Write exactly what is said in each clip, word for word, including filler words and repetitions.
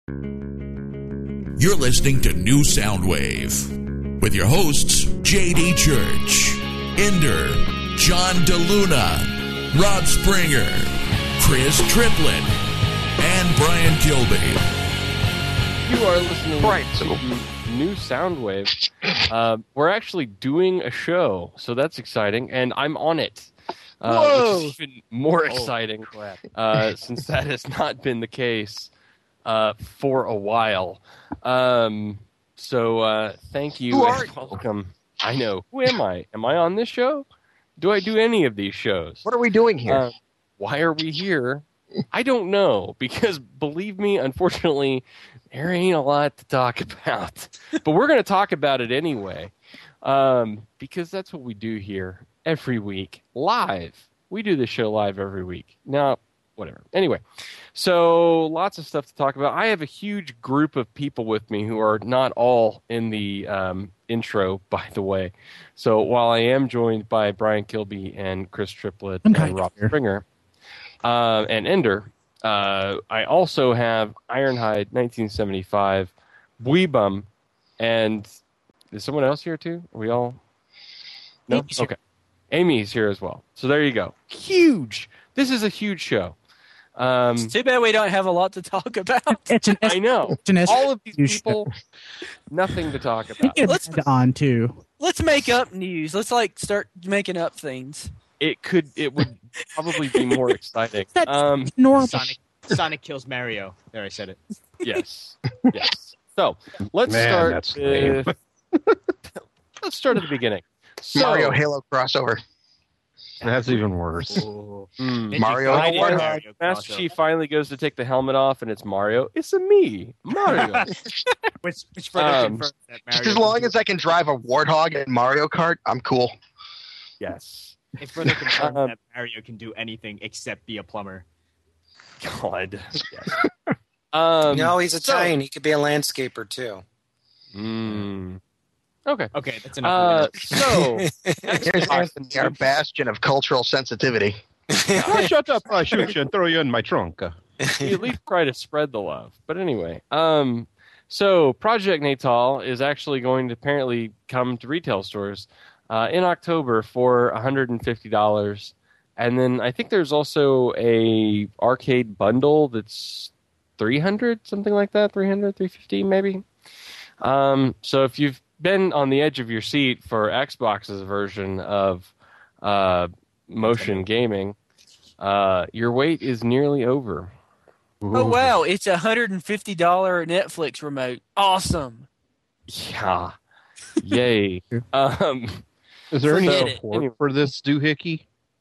You're listening to New Soundwave with your hosts, J D Church, Ender, John DeLuna, Rob Springer, Chris Triplett, and Brian Kilby. You are listening right. to New Soundwave. Uh, we're actually doing a show, so that's exciting, and I'm on it. Uh, Whoa! Which is even more exciting, uh, since that has not been the case uh, for a while. Um, so uh, thank you Who and are you? welcome. I know. Who am I? Am I on this show? Do I do any of these shows? What are we doing here? Uh, why are we here? I don't know, because believe me, unfortunately, there ain't a lot to talk about. But we're going to talk about it anyway, um, because that's what we do here every week, live. We do this show live every week. Now, whatever. Anyway, so lots of stuff to talk about. I have a huge group of people with me who are not all in the um, intro, by the way. So while I am joined by Brian Kilby and Chris Triplett I'm and Rob here. Springer uh, and Ender, uh, I also have Ironhide nineteen seventy-five, Weebum, and is someone else here too? Are we all? No? Amy's here. Okay. Amy's here as well. So there you go. Huge. This is a huge show. Um, It's too bad we don't have a lot to talk about. It's an I know. It's an All of these S U people, nothing to talk about. Let's on too. Let's make up news. Let's like start making up things. It could. It would probably be more exciting. That's Um, normal. Sonic, Sonic kills Mario. There, I said it. yes. Yes. So let's Man, start. that's lame. With, let's start at the beginning. So, Mario Halo crossover. That's even worse. mm, Mario I Halo. did. Mario Master crossover. Chief finally goes to take the helmet off, and it's Mario. It's a me, Mario. Which, which further Um, confirms that Just Mario as long as I can drive a Warthog in Mario Kart, I'm cool. yes. it further confirms Um, that Mario can do anything except be a plumber. God. Yes. Um, No, he's so- Italian. He could be a landscaper too. Mm, okay. Okay, that's Uh, enough. so, Here's Anthony, our bastion of cultural sensitivity. Oh, shut up! I shoot you and throw you in my trunk. we at least try to spread the love. But anyway, um, so Project Natal is actually going to apparently come to retail stores uh, in October for one hundred fifty dollars. And then I think there's also a arcade bundle that's three hundred dollars, something like that, three hundred dollars, three hundred fifty dollars maybe. Um, so if you've been on the edge of your seat for Xbox's version of uh, motion gaming, uh, your wait is nearly over. Oh wow, it's a one hundred fifty dollars Netflix remote. Awesome. Yeah. Yay. um, Is there any Forget it. support for this doohickey?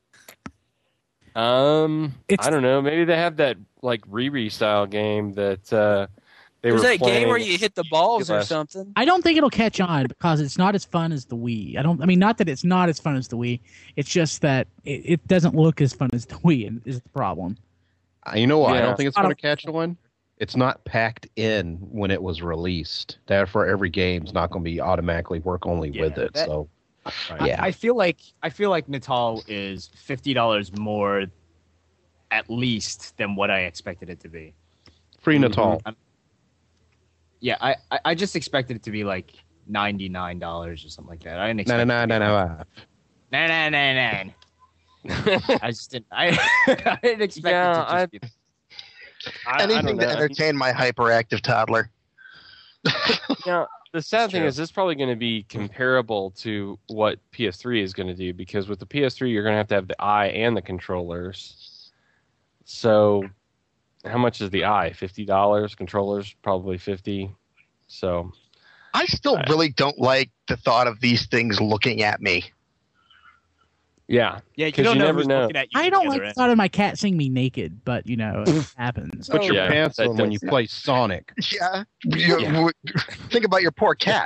um, It's- I don't know. Maybe they have that like Riri style game that uh, they There's were that playing. game where you hit the balls or last- something. I don't think it'll catch on because it's not as fun as the Wii. I don't. I mean, not that it's not as fun as the Wii. It's just that it, it doesn't look as fun as the Wii, and is the problem. Uh, you know what? I Yeah. don't think it's I going to don't- catch on. It's not packed in when it was released. Therefore, every game's not going to be automatically work only Yeah, with it. that- So, I- yeah. I, feel like I feel like Natal is fifty dollars more, at least, than what I expected it to be. Free Natal. I'm- Yeah, I, I, I just expected it to be like ninety nine dollars or something like that. I didn't No, expect. no, it no, to be no, like- no. Nah, nah, nah, nah. I just didn't. I, I didn't expect Yeah, it to just be. I, I Anything don't to know. entertain my hyperactive toddler. Yeah, the sad thing true. is, this is probably going to be comparable to what P S three is going to do, because with the P S three, you're going to have to have the eye and the controllers. So, how much is the eye? Fifty dollars. Controllers probably fifty. So, I still I- really don't like the thought of these things looking at me. yeah. Yeah, you 'Cause don't you know never who's know. looking at you. I don't from the like other the end. thought of my cat seeing me naked, but you know, it happens. Put your Yeah, pants that on when you does- play Sonic. Yeah. You- Yeah. w- Think about your poor cat.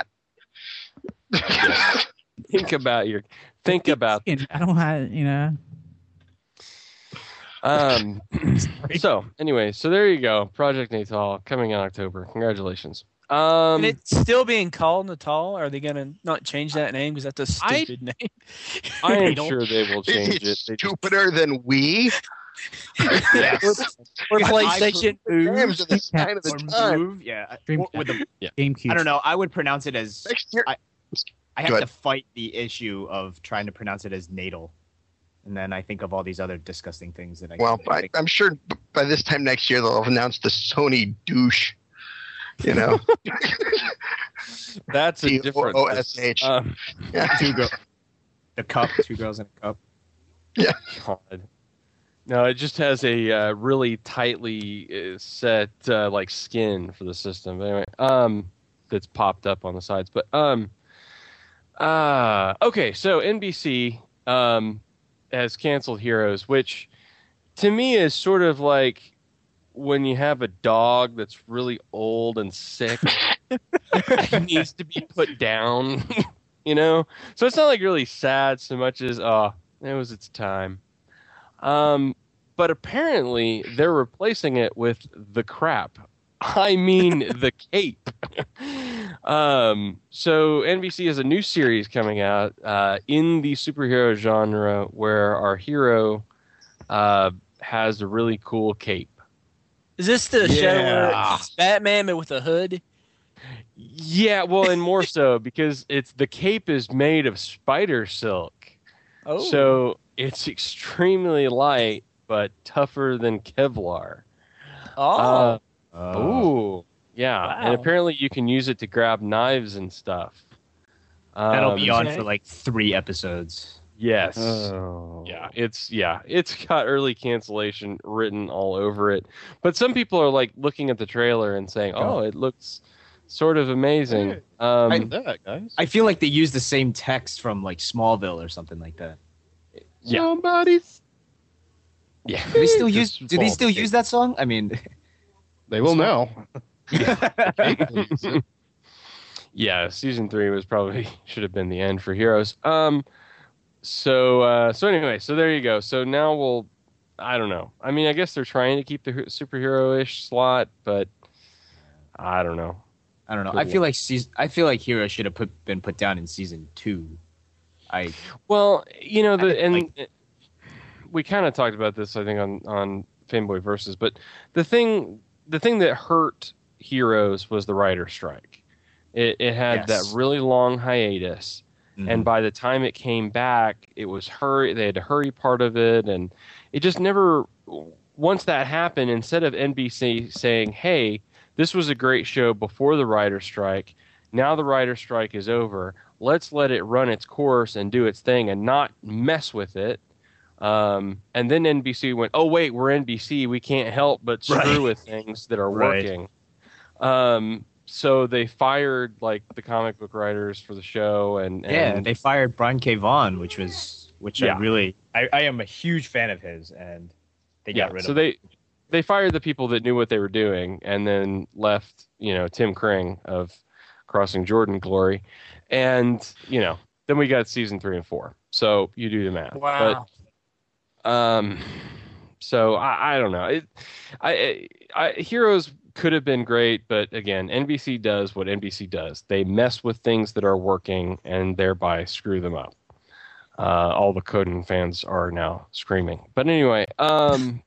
Think about your. Think about. I don't have, you know. Um. So anyway, so there you go. Project Natal coming in October. Congratulations. Um. And it's still being called Natal. Are they gonna not change that name because that's a I- stupid name? I am don't- sure they will Is change it it. They just- stupider than we? Yes. Or Yeah, PlayStation Games Move. are the sign of the Or time. move, yeah. Dreamcast. Or with the, GameCube. I don't know. I would pronounce it as. Next year, I, I Go have to ahead. fight the issue of trying to pronounce it as natal, and then I think of all these other disgusting things that I. well, can't I, think. I'm sure b- by this time next year they'll have announced the Sony douche. You know, That's a D different. O O S H. Um, Yeah. two girl, the cup, two girls in a cup. God. No, it just has a uh, really tightly uh, set uh, like skin for the system. But anyway, um, that's popped up on the sides. But um, uh, okay, so N B C um has canceled Heroes, which to me is sort of like when you have a dog that's really old and sick and needs to be put down, you know? So it's not like really sad so much as, oh, it was its time. Um, but apparently they're replacing it with the crap. I mean, the cape. um, so N B C has a new series coming out uh, in the superhero genre where our hero uh, has a really cool cape. Is this the show where Yeah. it's Batman but with a hood? Yeah, well, and more so because it's the cape is made of spider silk. Oh, So it's extremely light but tougher than Kevlar. oh, Uh, ooh, yeah, Wow. and apparently you can use it to grab knives and stuff. That'll Um, be on okay. for like three episodes. Yes. Oh. Yeah, it's yeah, it's got early cancellation written all over it. But some people are like looking at the trailer and saying, "Oh, it looks sort of amazing." Um, I- that, guys. I feel like they use the same text from like Smallville or something like that. yeah. Somebody's. yeah. Do they still use? Just Do they fall still asleep. use that song? I mean, They will now. Yeah, season three was probably should have been the end for Heroes. Um, so uh, so anyway, so there you go. So now we'll, I don't know. I mean, I guess they're trying to keep the hu- superhero-ish slot, but I don't know. I don't know. Good I feel like season. I feel like Hero should have put been put down in season two. I Well, you know, the I and like- we kind of talked about this, I think, on on Fanboy Versus. But the thing, the thing that hurt Heroes was the writer strike. It, it had Yes. that really long hiatus, Mm-hmm. and by the time it came back, it was hurry. They had to hurry part of it, and it just never. Once that happened, instead of N B C saying, "Hey, this was a great show before the writer strike. Now the writer strike is over. Let's let it run its course and do its thing and not mess with it." Um, and then N B C went, "Oh wait, we're N B C. We can't help but screw Right. with things that are Right. working." Um, so they fired like the comic book writers for the show, and, and yeah, they fired Brian K. Vaughan, which was which Yeah. I really I, I am a huge fan of his, and they yeah. got rid So of. they they fired the people that knew what they were doing, and then left you know Tim Kring of Crossing Jordan glory, and you know then we got season three and four. So you do the math. wow. But, um, so I, I don't know. It, I, I Heroes could have been great, but again, N B C does what N B C does. They mess with things that are working and thereby screw them up. Uh, all the Conan fans are now screaming. But anyway, um,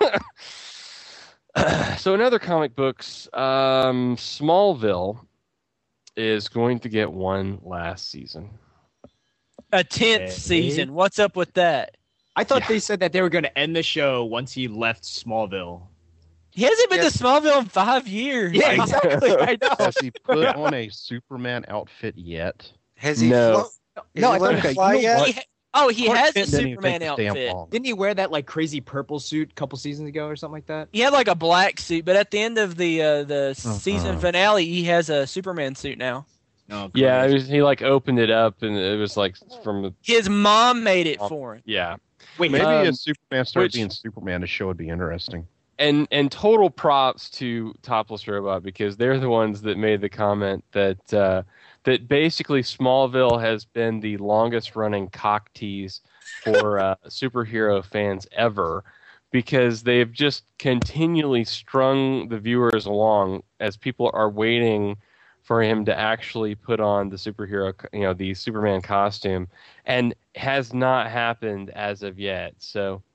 so in other comic books, um, Smallville is going to get one last season. A tenth Okay. season. What's up with that? I thought Yeah. they said that they were going to end the show once he left Smallville. He hasn't been Yeah. to Smallville in five years. Yeah, exactly. I know. Has he put on a Superman outfit yet? Has he No. flo- has No, he I let thought- him fly you know yet? what? He ha- oh, he has the Didn't even Superman take the damn outfit. long. Didn't he wear that like crazy purple suit a couple seasons ago or something like that? He had like a black suit, but at the end of the uh, the season Uh-huh. finale, he has a Superman suit now. No. Yeah, it was, he like opened it up, and it was like from the His mom made it for him. yeah. Wait, Maybe Um, if Superman started which- being Superman, the show would be interesting. And and total props to Topless Robot because they're the ones that made the comment that uh, that basically Smallville has been the longest running cock tease for uh, superhero fans ever because they've just continually strung the viewers along as people are waiting for him to actually put on the superhero, you know, the Superman costume, and has not happened as of yet. So.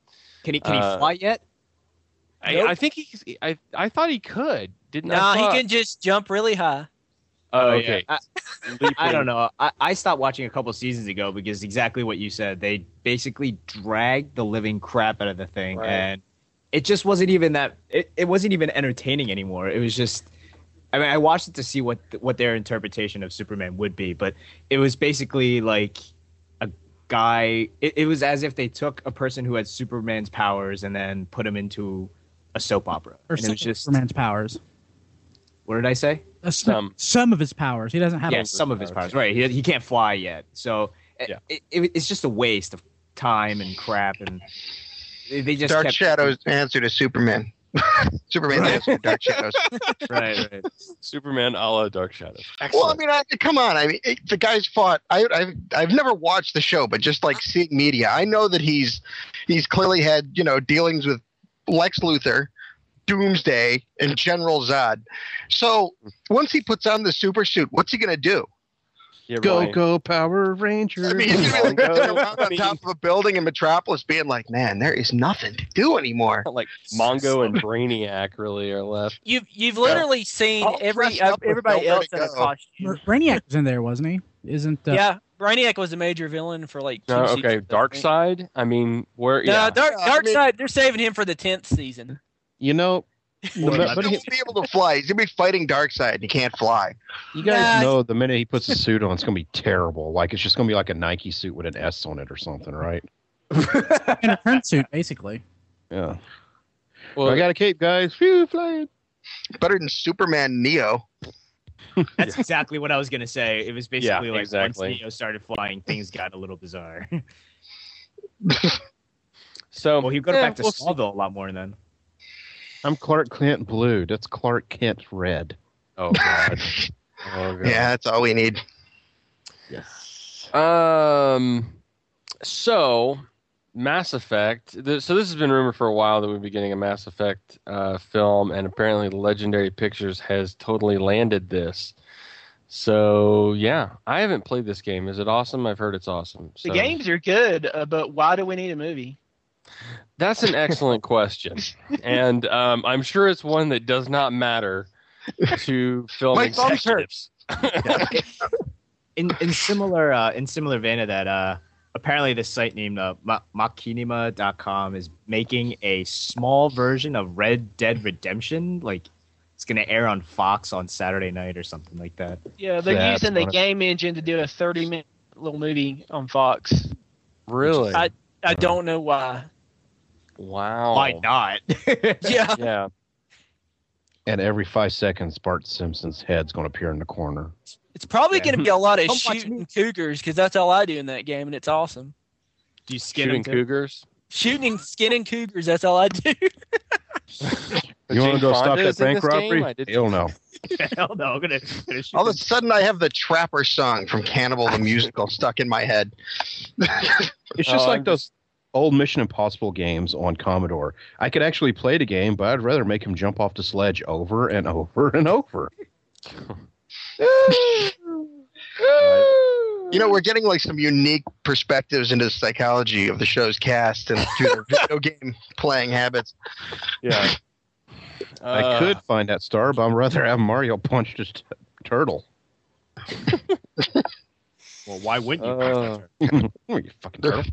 Can he can he Uh, fly yet? I, Nope. I think he. I I thought he could. Didn't No, I? he thought- can just jump really high. Oh, yeah. okay. I, I don't know. I, I stopped watching a couple seasons ago because exactly what you said. They basically dragged the living crap out of the thing, Right. and it just wasn't even that. It, it wasn't even entertaining anymore. It was just. I mean, I watched it to see what what their interpretation of Superman would be, but it was basically like a guy. It, it was as if they took a person who had Superman's powers and then put him into a soap opera. Or and it some was just. Superman's powers. What did I say? Uh, Some. some of his powers. He doesn't have. Yeah, a- some of his powers. Right. He, he can't fly yet. So Yeah. it, it, it's just a waste of time and crap. And they they just Dark kept, Shadow's answer to Superman. Superman's answer to Dark Shadows. Right, right. Superman a la Dark Shadows. Well, I mean, I, come on. I mean, it, the guy's fought. I, I've I've never watched the show, but just like seeing media, I know that he's he's clearly had you know dealings with Lex Luthor, Doomsday, and General Zod. So once he puts on the super suit, what's he gonna do? Yeah, Go, Ryan. go, Power Rangers. I mean, he's gonna be like, sitting around I on mean- top of a building in Metropolis, being like, "Man, there is nothing to do anymore." Like Mongo and Brainiac really are left. You've you've literally seen All every dressed up with everybody nowhere else to in a go. costume. Brainiac was in there, wasn't he? Isn't uh, Yeah, Brainiac was a major villain for like two No, seasons. okay, I Dark think. Side. I mean, where? No, Yeah, Dark Yeah, I Dark mean- Side. They're saving him for the tenth season. You know, Well, but, he's but not he, gonna be able to fly. He's gonna be fighting Darkseid, and he can't fly. you guys Nah. know the minute he puts a suit on, it's going to be terrible. Like, it's just going to be like a Nike suit with an S on it or something, right? in a print suit, basically. Yeah. well, I got a cape, guys. Phew, flying. Better than Superman Neo. That's exactly what I was gonna say. It was basically Yeah, like exactly. once Neo started flying, things got a little bizarre. so well, he got eh, back to we'll see. Smallville a lot more then. I'm Clark Kent blue. That's Clark Kent red. Oh god. Oh, God. Yeah, that's all we need. Um. So, Mass Effect. Th- so this has been rumored for a while that we'd be getting a Mass Effect uh, film, and apparently Legendary Pictures has totally landed this. So yeah, I haven't played this game. Is it awesome? I've heard it's awesome. The So, games are good, uh, but why do we need a movie? That's an excellent question, and um, I'm sure it's one that does not matter to film My thumbs hurt. executives. In in similar uh, in similar vein of that, uh, apparently this site named uh, Ma- Machinima dot com is making a small version of Red Dead Redemption. Like it's gonna air on Fox on Saturday night or something like that. Yeah, they're That's using the funny. game engine to do a thirty minute little movie on Fox. Really? I I don't know why. Wow. Why not? Yeah, Yeah. And every five seconds, Bart Simpson's head's going to appear in the corner. it's probably Yeah. going to be a lot of Come watch shooting cougars because that's all I do in that game, and it's awesome. Do you skin Shooting them too? cougars. Shooting, skinning cougars. That's all I do. You want Jane to go Fonda stop that is in bank this game? robbery? I did- Hell no. Hell no, I'm gonna, gonna shoot All of a them. sudden, I have the Trapper song from Cannibal the Musical stuck in my head. It's just Oh, like I'm those old Mission Impossible games on Commodore. I could actually play the game, but I'd rather make him jump off the sledge over and over and over. You know, we're getting like some unique perspectives into the psychology of the show's cast and through their video game playing habits. Yeah. I Uh, could find that star, but I'd rather have Mario punch this t- turtle. Well, why wouldn't you? Uh, Oh, you fucking turtle.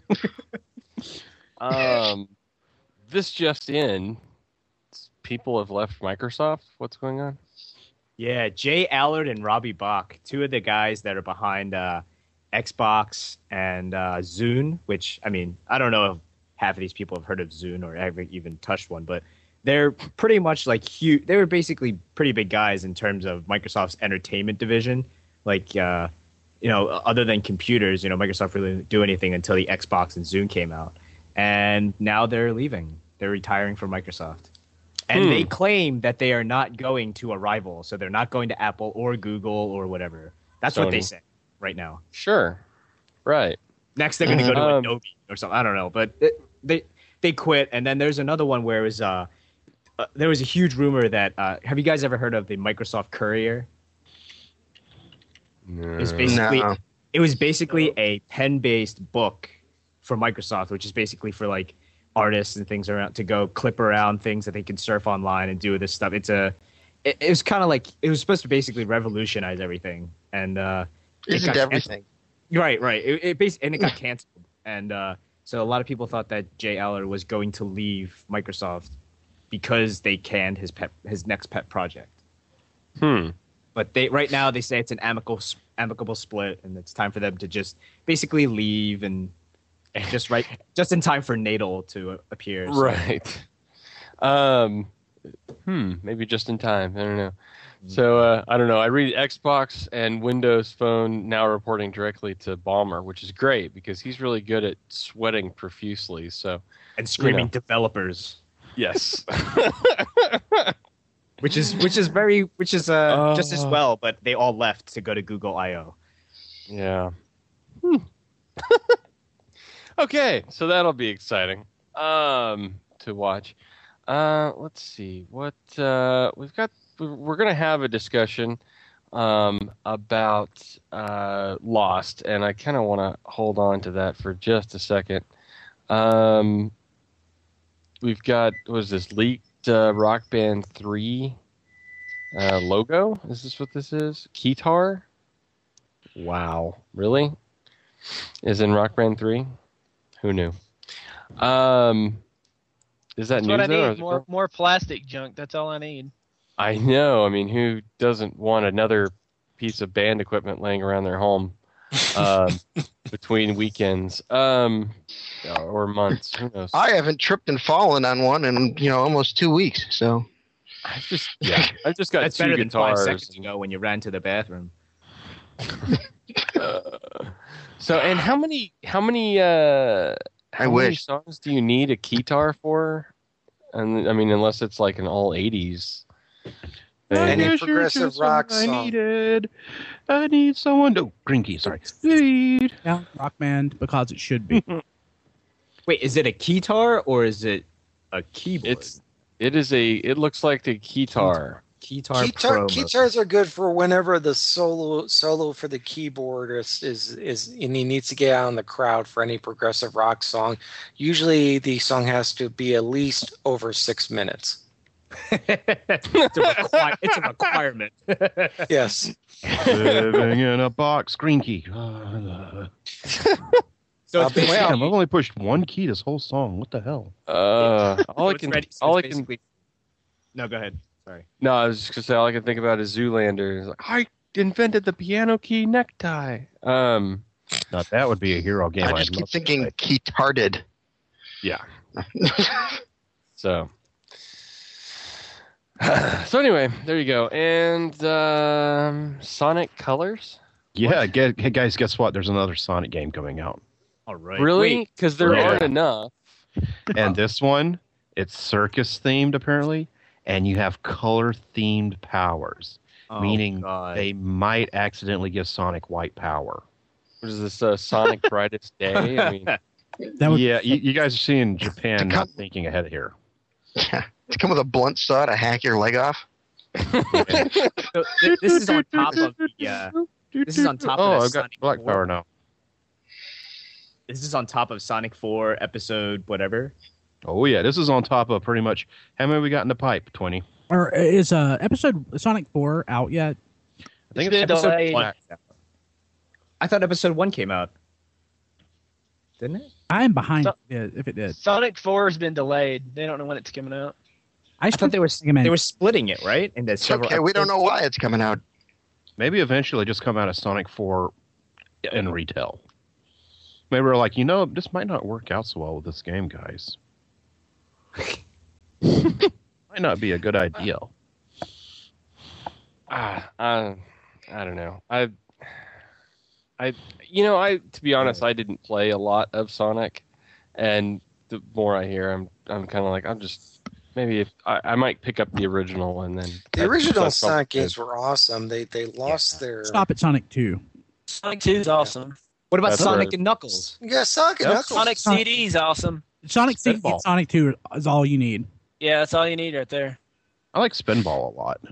um, this just in. People have left Microsoft. What's going on? Yeah, Jay Allard and Robbie Bach, two of the guys that are behind uh, Xbox and uh, Zune, which, I mean, I don't know if half of these people have heard of Zune or ever even touched one, but they're pretty much like huge. They were basically pretty big guys in terms of Microsoft's entertainment division. Like, uh, you know, other than computers, you know, Microsoft really didn't do anything until the Xbox and Zune came out. And now they're leaving. They're retiring from Microsoft. And Hmm. they claim that they are not going to a rival, so they're not going to Apple or Google or whatever. That's what they Sony. say right now. Sure. Right. Next, they're going to go to Um, Adobe or something. I don't know, but it, they they quit. And then there's another one where it was uh, uh there was a huge rumor that uh, have you guys ever heard of the Microsoft Courier? It was basically No. it was basically a pen-based book for Microsoft, which is basically for like artists and things around to go clip around things that they can surf online and do this stuff. It's a, it, it was kind of like it was supposed to basically revolutionize everything, and uh, it Isn't got everything? canceled. Right, right. It, it basically and it got canceled, and uh, so a lot of people thought that Jay Allard was going to leave Microsoft because they canned his pet his next pet project. Hmm. But they right now they say it's an amicable amicable split, and it's time for them to just basically leave and just right just in time for Nadal to appear. So. Right. Um. Hmm. Maybe just in time. I don't know. So uh, I don't know. I read Xbox and Windows Phone now reporting directly to Ballmer, which is great because he's really good at sweating profusely. So And screaming you know. developers. Yes. Which is which is very which is uh, Uh. just as well, but they all left to go to Google I O. Yeah. Hmm. Okay, so that'll be exciting um, to watch. Uh, let's see what uh, we've got. We're going to have a discussion um, about uh, Lost, and I kind of want to hold on to that for just a second. Um, we've got what is this leaked uh, Rock Band three uh, logo? Is this what this is? Keytar? Wow, really? Is in Rock Band three? Who knew? Um, is that That's news? what I though, or need. is it- More more plastic junk. That's all I need. I know. I mean, who doesn't want another piece of band equipment laying around their home uh, between weekends um, or months? Who knows? I haven't tripped and fallen on one in you know almost two weeks. So I just yeah, I just got That's two better than five guitars. seconds ago when you ran to the bathroom. Uh, so, and how many how many uh, how I many wish. songs do you need a keytar for? And I mean, unless it's like an all eighties. Any I wish you were progressive just rock someone I song. needed. I need someone to green key. Sorry. Need. Yeah, rock band because it should be. Wait, is it a keytar or is it a keyboard? It's it is a it looks like the keytar. Keytar Guitar, Pro. mode. guitars are good for whenever the solo solo for the keyboard is, is is and he needs to get out in the crowd for any progressive rock song. Usually, the song has to be at least over six minutes. it's, a requi- it's a requirement. Yes. Living in a box. Green key. So Uh, it's well, basically, Damn, I've only pushed one key this whole song. What the hell? Uh, all so I it's can ready- so all I it's can basically- No, go ahead. Sorry. no, I was just gonna say all I can think about is Zoolander. It's like, I invented the piano key necktie. Um, Now, that would be a hero game. I I'd just keep love to thinking play. keytarded. yeah. So. So anyway, there you go. And um, Sonic Colors. Yeah, get, hey guys, guess what? There's another Sonic game coming out. All right. Really? Wait, Because there Yeah. aren't enough. And this one, it's circus themed apparently, and you have color themed powers, oh, meaning God. they might accidentally give Sonic white power. What is this? Uh, Sonic Brightest Day? I mean, That would yeah, you, you guys are seeing Japan To not come- thinking ahead here. Yeah, to come with a blunt saw to hack your leg off. So th- this is on top of the. Uh, this is on top oh, of the I've got Sonic black four. power now. This is on top of Sonic four episode whatever. Oh yeah, this is on top of pretty much how many we got in the pipe? Twenty. or is uh episode Sonic four out yet? I think It's it's been episode delayed. one. I thought episode one came out. Didn't it? I am behind So- if it- if it did. Sonic four has been delayed. They don't know when it's coming out. I, I thought they were recommend- they were splitting it, right? And It's okay. We don't know why it's coming out. Maybe eventually just come out of Sonic four in retail. Maybe we're like, you know, this might not work out so well with this game, guys. Might not be a good idea. ah, uh, I don't know. I, I, you know, I to be honest, I didn't play a lot of Sonic, and the more I hear, I'm, I'm kind of like, I'm just maybe if I, I might pick up the original and then The I- original that's probably Sonic good. games were awesome. They they lost their Stop at Sonic two. Sonic two is awesome. What about That's Sonic right. and Knuckles? Yeah, Sonic and Yep. Knuckles. Sonic C D is awesome. Sonic C D Spitball. and Sonic two is all you need. Yeah, that's all you need right there. I like Spinball a lot.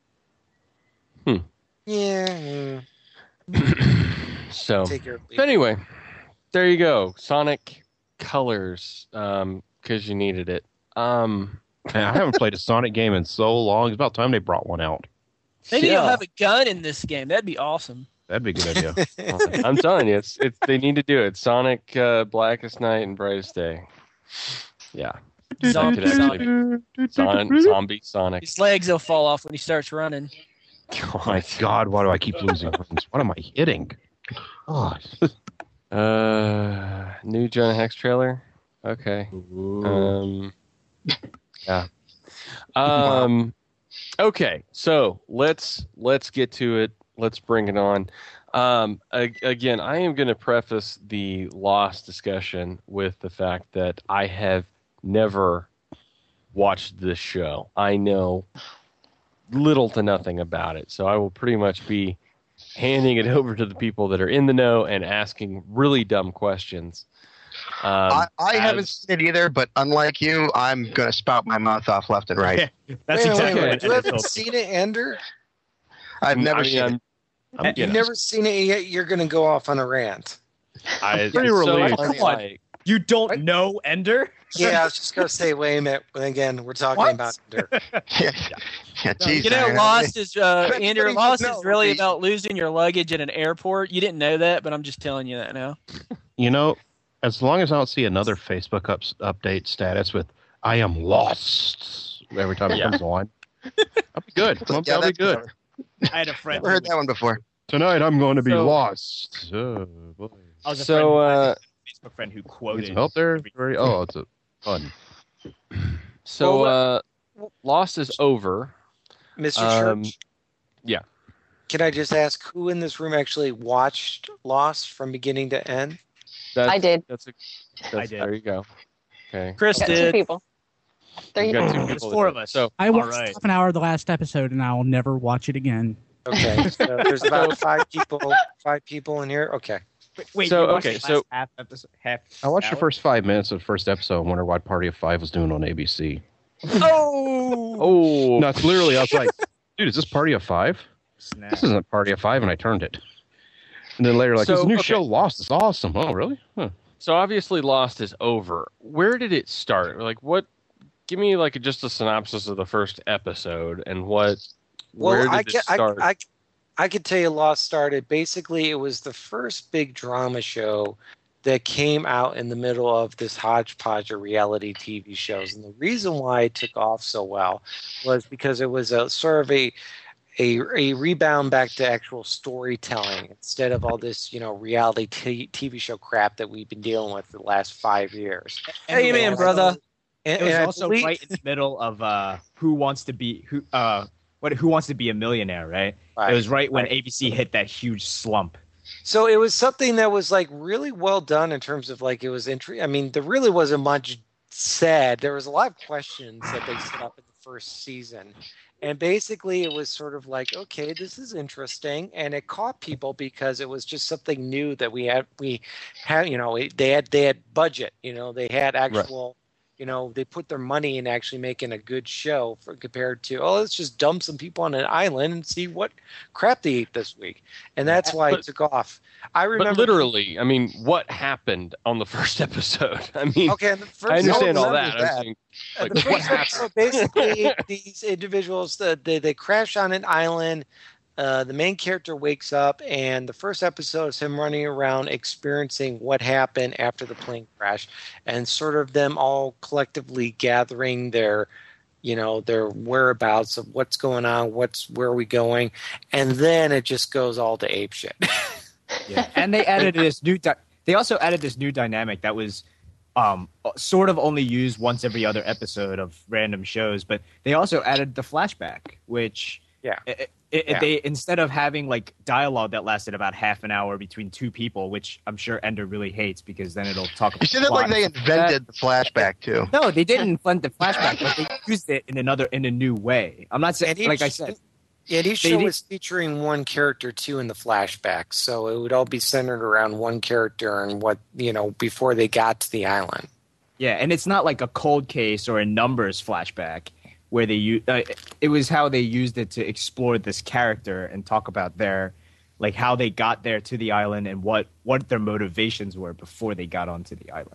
Yeah, yeah. So Take your But anyway, there you go. Sonic Colors um, because you needed it. Um, Man, I haven't played a Sonic game in so long. It's about time they brought one out. Maybe Yeah. you'll have a gun in this game. That'd be awesome. That'd be a good idea. I'm telling you, it's it's they need to do it. Sonic, uh, Blackest Night, and Brightest Day. Yeah, Zombie Could actually- Son- zombie Sonic. His legs will fall off when he starts running. Oh my God, why do I keep losing rings? What am I hitting? God. Uh, new Jonah Hex trailer. Okay. Um, yeah. Um, okay. So let's let's get to it. Let's bring it on. Um, a- again, I am going to preface the Lost discussion with the fact that I have never watched this show. I know little to nothing about it, so I will pretty much be handing it over to the people that are in the know and asking really dumb questions. Um, I, I as- haven't seen it either, but unlike you, I'm going to spout my mouth off left and right. That's wait, exactly wait, what wait. You Ender haven't told me. seen it, Ender? I've never I mean, seen I'm- it. I'm, you You've know, never seen it yet? You're going to go off on a rant. I, Pretty so relieved. I feel Come on. like- You don't know Ender? Yeah, I was just going to say, wait a minute. Again, we're talking What? about Ender. Yeah, yeah, geez, You know, man. Lost is uh, Everybody Andrew. should Lost know, is really Pete. about losing your luggage at an airport. You didn't know that, but I'm just telling you that now. You know, as long as I don't see another Facebook ups, update status with "I am lost" every time it Yeah. comes on, I'll be good. I'll, Yeah, I'll be that's good. clever. I had a friend. Never heard that one before. Tonight I'm going to be So- lost. Oh, boy. I was a So, friend, uh, a Facebook friend who Need quoted. some help there? Very, oh, it's a fun. So, Well, uh, Lost is over. Mister Um, Church? yeah. Can I just ask who in this room actually watched Lost from beginning to end? That's, I did. That's a, that's, I did. There you go. Okay. Chris Got two did. people. There We you got go. two There's people four that of did. us. So, I watched Alright. half an hour of the last episode, and I'll never watch it again. Okay, so there's about five people. Five people in here. Okay. Wait, wait, So, you watched okay, the so- last half episode, half I watched the hour? first five minutes of the first episode and wondered what Party of Five was doing on A B C. Oh, oh, No, it's literally, I was like, dude, is this Party of Five? Snap. This isn't Party of Five, and I turned it. And then later, like, So, this new okay. show Lost is awesome. Oh, really? Huh. so obviously Lost is over. Where did it start? Like, what? Give me like just a synopsis of the first episode and what. where Well, did I it can, I, start? I, I could tell you Lost started. Basically, it was the first big drama show that came out in the middle of this hodgepodge of reality T V shows. And the reason why it took off so well was because it was a sort of a a, a rebound back to actual storytelling instead of all this, you know, reality t- TV show crap that we've been dealing with for the last five years. Amen, And- brother. And, It was and I also believe- right in the middle of uh, Who Wants to Be Who uh, what Who Wants to Be a Millionaire, right? Right, It was right when right. A B C hit that huge slump. So it was something that was like really well done in terms of like it was intri- I mean, there really wasn't much said. There was a lot of questions that they set up in the first season. And basically it was sort of like, okay, this is interesting, and it caught people because it was just something new that we had we had, you know, they had they had budget, you know, they had actual You know, they put their money in actually making a good show for compared to, oh, let's just dump some people on an island and see what crap they ate this week. And that's why But- it took off. I remember. But literally, I mean, what happened on the first episode? I mean, Okay, and the first, I understand no all one that. remembers I'm that. saying, Uh, like, the what first happened? episode, basically, these individuals, uh, they, they crash on an island. Uh, the main character wakes up, and the first episode is him running around experiencing what happened after the plane crash, and sort of them all collectively gathering their, you know, their whereabouts of what's going on, what's where are we going, and then it just goes all to ape shit. Yeah, and they added this new. Di- they also added this new dynamic that was um, sort of only used once every other episode of random shows. But they also added the flashback, which Yeah. it, it, Yeah. they instead of having like dialogue that lasted about half an hour between two people, which I'm sure Ender really hates because then it'll talk. You about said that like plot they and stuff like that. invented the flashback too. No, they didn't invent the flashback, but they used it in another in a new way. I'm not saying, And each- like I said, Yeah, each They show did- was featuring one character too in the flashback, so it would all be centered around one character and what you know before they got to the island. yeah, and it's not like a cold case or a numbers flashback where they use. Uh, it was how they used it to explore this character and talk about their, like how they got there to the island and what what their motivations were before they got onto the island.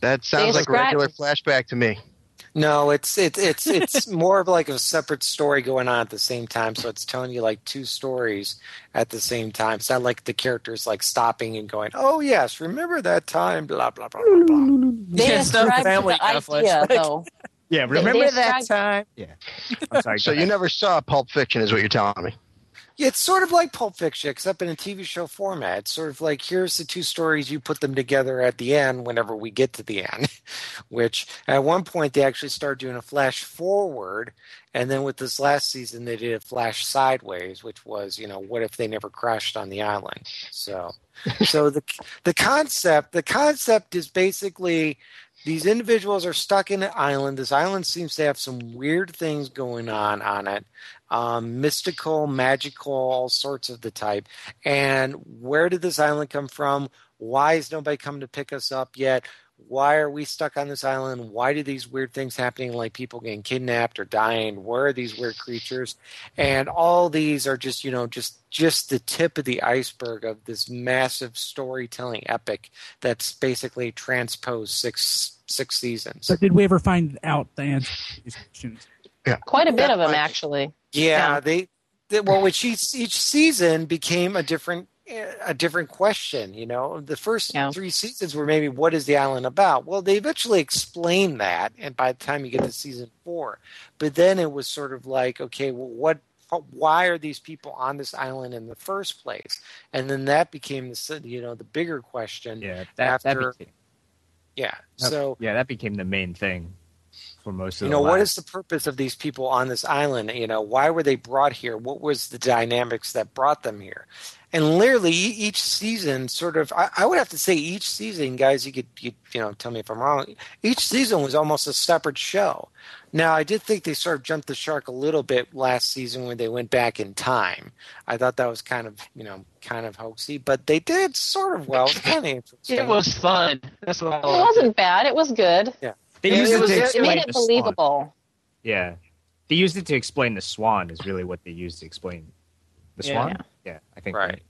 That sounds like a describe- regular flashback to me. No, it's it's it's it's more of like a separate story going on at the same time. So it's telling you like two stories at the same time. It's not like the characters like stopping and going, "Oh yes, remember that time?" Blah blah blah blah blah. They Yeah, it's not described family the kind of idea, flashback. though. Yeah, They- remember they that described- time? Yeah. I'm sorry. So go you ahead. never saw Pulp Fiction, is what you're telling me? Yeah, it's sort of like Pulp Fiction, except in a T V show format. It's sort of like, here's the two stories, you put them together at the end whenever we get to the end. Which, at one point, they actually started doing a flash forward, and then with this last season, they did a flash sideways, which was, you know, what if they never crashed on the island? So, so the the concept, the concept is basically these individuals are stuck in an island. This island seems to have some weird things going on on it. Um, mystical, magical, all sorts of the type. And where did this island come from? Why has nobody come to pick us up yet? Why are we stuck on this island? Why do these weird things happening, like people getting kidnapped or dying? Where are these weird creatures? And all these are just, you know, just just the tip of the iceberg of this massive storytelling epic that's basically transposed six six seasons. But did we ever find out the answer to these questions? Quite a bit Yeah, of them, I- actually. Yeah, Yeah. they, they well, which each each season became a different a different question. You know, the first Yeah. three seasons were maybe what is the island about? Well, they eventually explained that, and by the time you get to season four, but then it was sort of like, okay, well, what? Why are these people on this island in the first place? And then that became the you know the bigger question. Yeah, that, that after became, yeah. that- So yeah, that became the main thing for most of you the know, what last- is the purpose of these people on this island? You know, why were they brought here? What was the dynamics that brought them here? And literally, e- each season, sort of, I, I would have to say, each season, guys, you could, you, you know, tell me if I'm wrong. Each season was almost a separate show. Now, I did think they sort of jumped the shark a little bit last season when they went back in time. I thought that was kind of, you know, kind of hoaxy, but they did sort of well. It was kind of interesting. It was fun. That's what I It wasn't bad. It was good. Yeah. They It used it was- to it It explain made it the swan. believable. Yeah, they used it to explain the swan. Is really what they used to explain the Yeah. swan. Yeah, I think Right.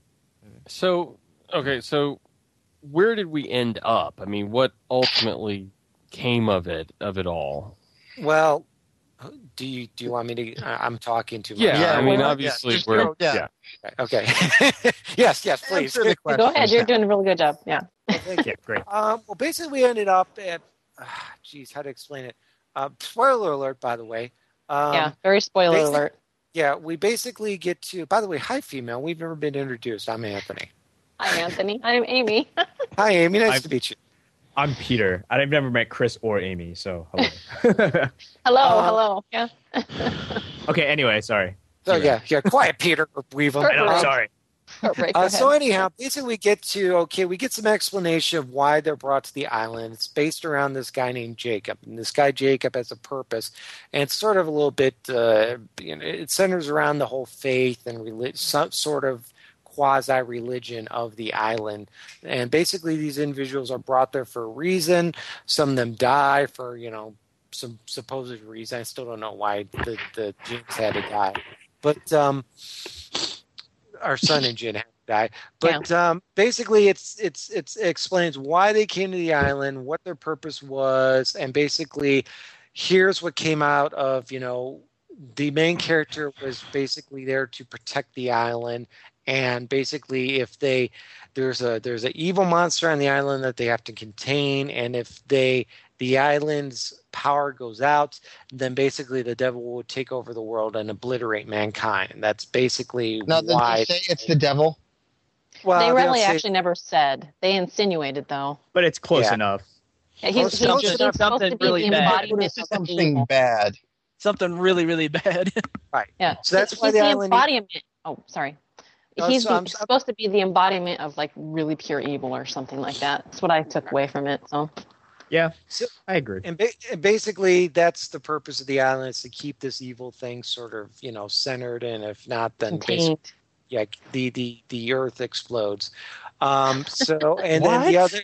So, okay, so where did we end up? I mean, what ultimately came of it, of it all? Well, do you do you want me to? I- I'm talking too much. Yeah, Yeah, I mean, well, obviously, yeah, just we're go- yeah. Okay. yes, yes, please. Answer the question. Go ahead. You're doing a really good job. Yeah. Yeah, great. Um, well, basically, we ended up at. ah, Geez, how to explain it? Uh, spoiler alert, by the way. Um, yeah. Very spoiler basic- alert. Yeah, we basically get to. By the way, hi, female. We've never been introduced. I'm Anthony. Hi, Anthony. I'm Amy. Hi, Amy. Nice I've- to meet you. I'm Peter. I've never met Chris or Amy, so hello. Hello. Uh, hello. Yeah. Okay, anyway, sorry. So You're yeah, yeah. Quiet, Peter. Weave I know, Um, sorry. All right, go Uh, ahead. so anyhow, basically we get to, okay, we get some explanation of why they're brought to the island. It's based around this guy named Jacob. And this guy Jacob has a purpose. And it's sort of a little bit, uh, you know, it centers around the whole faith and relig- some sort of quasi-religion of the island. And basically these individuals are brought there for a reason. Some of them die for, you know, some supposed reason. I still don't know why the, the Jinx had to die. But um, our son and Jin had to die. But um, basically, it's it's it's it explains why they came to the island, what their purpose was, and basically, here's what came out of, you know, the main character was basically there to protect the island, and basically, if they there's a there's an evil monster on the island that they have to contain, and if they the island's power goes out, then basically the devil will take over the world and obliterate mankind. And that's basically Now, did why. they say it's the devil? Well, they don't really say- actually never said. They insinuated, though. But it's close Yeah. enough. Yeah, Well, he's, he's, something- he's supposed something to be really the bad. embodiment of Something evil. bad. Something really, really bad. Right. Yeah. So that's he's why the the island- embodiment. Oh, sorry. No, He's so the, I'm- supposed to be the embodiment of like really pure evil or something like that. That's what I took away from it. So Yeah, So- I agree. And, ba- and basically, that's the purpose of the island, is to keep this evil thing sort of, you know, centered. And if not, then basically, contained. yeah, the, the, the earth explodes. Um, so, and then the What? other,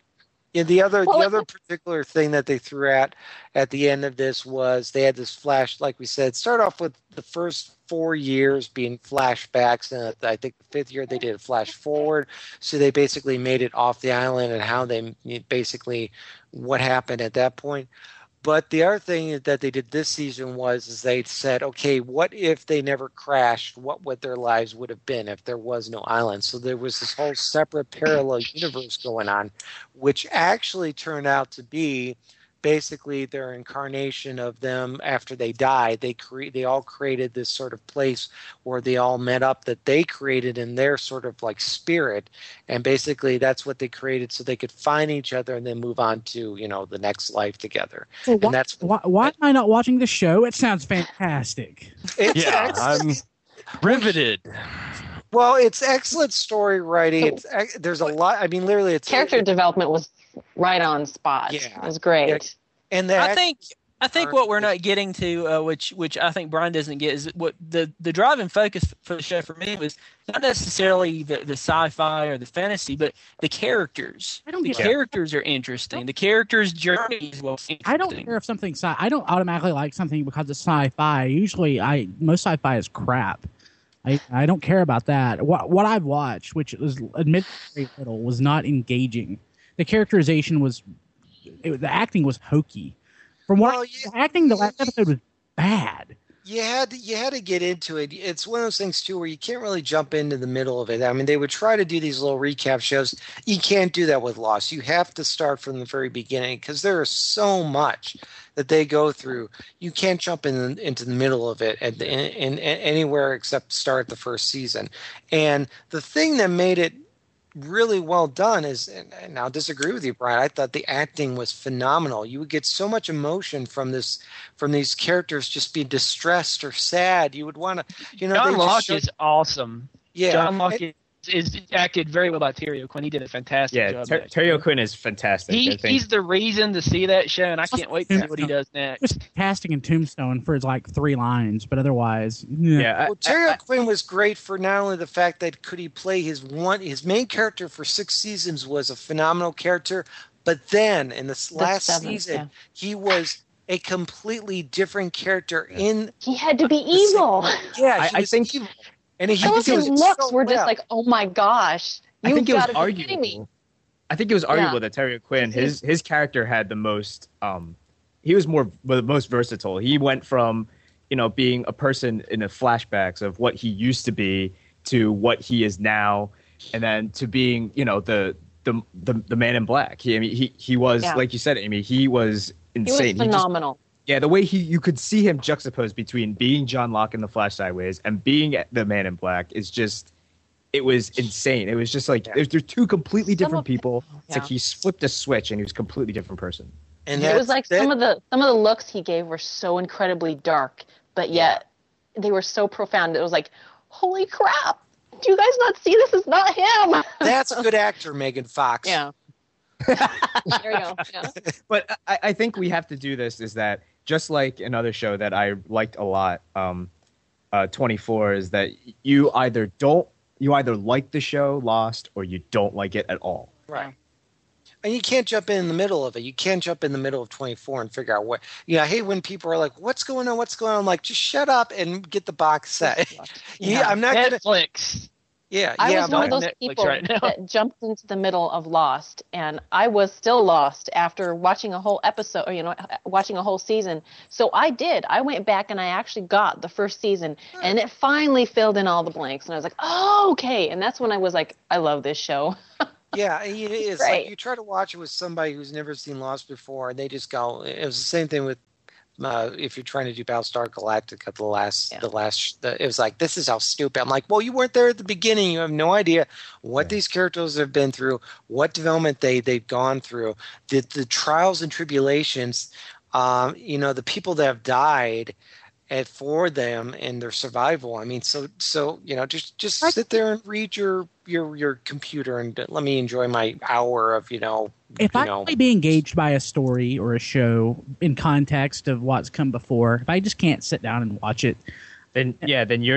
Yeah, the other Well, the it- other particular thing that they threw at at the end of this was they had this flash, like we said, start off with the first four years being flashbacks, and I think the fifth year they did a flash forward. So they basically made it off the island and how they basically what happened at that point. But the other thing that they did this season was is they said, okay, what if they never crashed? What would their lives would have been if there was no island? So there was this whole separate parallel universe going on, which actually turned out to be basically their incarnation of them after they died. They cre- they all created this sort of place where they all met up that they created in their sort of like spirit, and basically that's what they created so they could find each other and then move on to, you know, the next life together. So why, and that's why, why am I not watching the show? It sounds fantastic. it's Yeah, ex- I'm riveted. well, it's excellent story writing. It's ex- there's a lot. I mean, literally, it's Character it, development was right on spot. Yeah. It was great. Yeah. and the I act- think I think what we're not getting to, uh, which which I think Brian doesn't get, is what the the driving focus for the show for me was not necessarily the, the sci-fi or the fantasy, but the characters. I don't the get- characters are interesting. The characters' journey is well interesting. I don't care if something sci. I don't automatically like something because it's sci-fi. Usually, I most sci-fi is crap. I, I don't care about that. What what I've watched, which was admittedly very little, was not engaging. The characterization was, it, the acting was hokey. From what Well, I- yeah, the acting, the yeah, last episode was bad. you had to, you had to get into it. It's one of those things too where you can't really jump into the middle of it. I mean, they would try to do these little recap shows. You can't do that with Lost. You have to start from the very beginning because there is so much that they go through. You can't jump in into the middle of it at the, in, in anywhere except start the first season. And the thing that made it really well done is, and, and I'll disagree with you, Brian. I thought the acting was phenomenal. You would get so much emotion from this, from these characters just being distressed or sad. You would want to, you know, they John just Locke showed- is awesome. yeah. John Locke And- is, is acted very well by Terry O'Quinn. He did a fantastic Yeah, job. Ter- there. Terry O'Quinn is fantastic. I He, think. he's the reason to see that show, and I can't wait to see what he does It next. was casting in Tombstone for his like three lines, but otherwise, yeah. yeah, I- Well, Terry I- O'Quinn was great for not only the fact that could he play his one, his main character for six seasons was a phenomenal character, but then in this last seventh, season, yeah. he was a completely different character in. He had to be evil. Yeah, I- he I was think- evil. And he Some of was his doing looks so were just well. like, oh my gosh, I you think it was gotta be kidding me. arguable. I think it was arguable Yeah. that Terry O'Quinn, his his character had the most. Um, he was more the most versatile. He went from, you know, being a person in the flashbacks of what he used to be to what he is now, and then to being, you know, the the the, the man in black. He, I mean, he he was Yeah. like you said, Amy. He was He was insane. He just- phenomenal. yeah, the way he you could see him juxtaposed between being John Locke in The Flash Sideways and being the Man in Black is just, it was insane. It was just like there's they're two completely Some different of- people. It's yeah. like he flipped a switch and he was a completely different person. And It was that's- like that- some of the some of the looks he gave were so incredibly dark, but yet they were so profound. It was like, holy crap! Do you guys not see this is not him? That's a good actor, Megan Fox. Yeah. There you go. Yeah. But I, I think we have to do this. Is that just like another show that I liked a lot, um, uh, twenty-four, is that you either don't you either like the show Lost or you don't like it at all. Right. And you can't jump in the middle of it. You can't jump in the middle of twenty-four and figure out what. Yeah, I hate when people are like, "What's going on? What's going on?" I'm like, just shut up and get the box set. yeah, I'm not gonna. Netflix. Yeah, I yeah. was one of but- those Netflix people right now. that jumped into the middle of Lost, and I was still lost after watching a whole episode, or you know, watching a whole season. So I did. I went back and I actually got the first season, and it finally filled in all the blanks. And I was like, oh, okay. And that's when I was like, I love this show. Yeah, it is. Right. Like you try to watch it with somebody who's never seen Lost before, and they just go. It was the same thing with uh, if you're trying to do Battlestar Galactica. The last, Yeah. the last, the, it was like, this is how stupid. I'm like, well, you weren't there at the beginning. You have no idea what Yeah. these characters have been through, what development they they've gone through, the the trials and tribulations. Um, you know, the people that have died. And for them and their survival. I mean, so so you know, just just sit there and read your your your computer and let me enjoy my hour of you know. If you I know, can be engaged by a story or a show in context of what's come before, if I just can't sit down and watch it, Then yeah, then you're not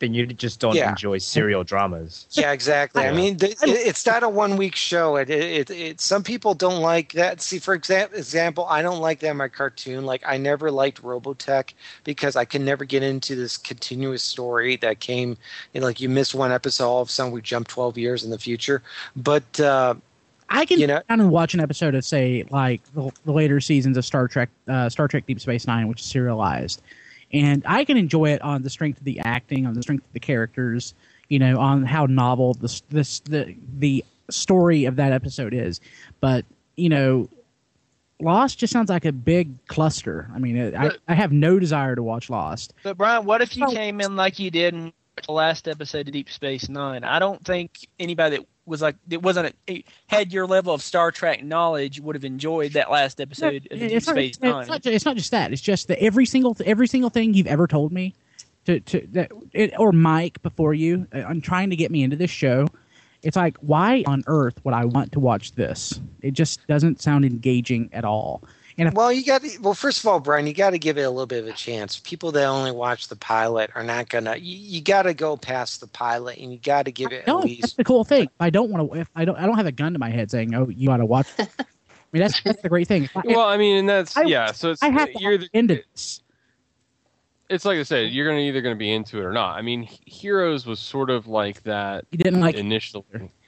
then you just don't Yeah. enjoy serial dramas. Yeah, exactly. I mean, the, it, it's not a one week show. It, it, it, it, some people don't like that. See, for exa- example, I don't like that in my cartoon. Like, I never liked Robotech because I can never get into this continuous story that came, you know, like you miss one episode, all of a sudden we jump twelve years in the future. But, uh, I can you know, kind of watch an episode of, say, like the, the later seasons of Star Trek, uh, Star Trek Deep Space Nine, which is serialized. And I can enjoy it on the strength of the acting, on the strength of the characters, you know, on how novel this this the the story of that episode is. But you know, Lost just sounds like a big cluster. I mean, it, I I have no desire to watch Lost. But Brian, what if you Oh. came in like you did in the last episode of Deep Space Nine? I don't think anybody that was like it wasn't a, had your level of Star Trek knowledge would have enjoyed that last episode of Deep It's not, Space it's, Nine. not, it's not just that. It's just that every single every single thing you've ever told me, to to that it, or Mike before you, uh, on trying to get me into this show. It's like, why on earth would I want to watch this? It just doesn't sound engaging at all. And if, well, you got to, well, first of all, Brian, you got to give it a little bit of a chance. People that only watch the pilot are not gonna. You, you got to go past the pilot, and you got to give it no, at that's least. the cool thing. I don't want to. If I don't, I don't have a gun to my head saying, "Oh, you got to watch." I mean, that's that's the great thing. If I, Well, I mean, and that's I- yeah. So it's I have to you're have the, into this. it's like I said, you're gonna either gonna be into it or not. I mean, Heroes was sort of like that You didn't like initially,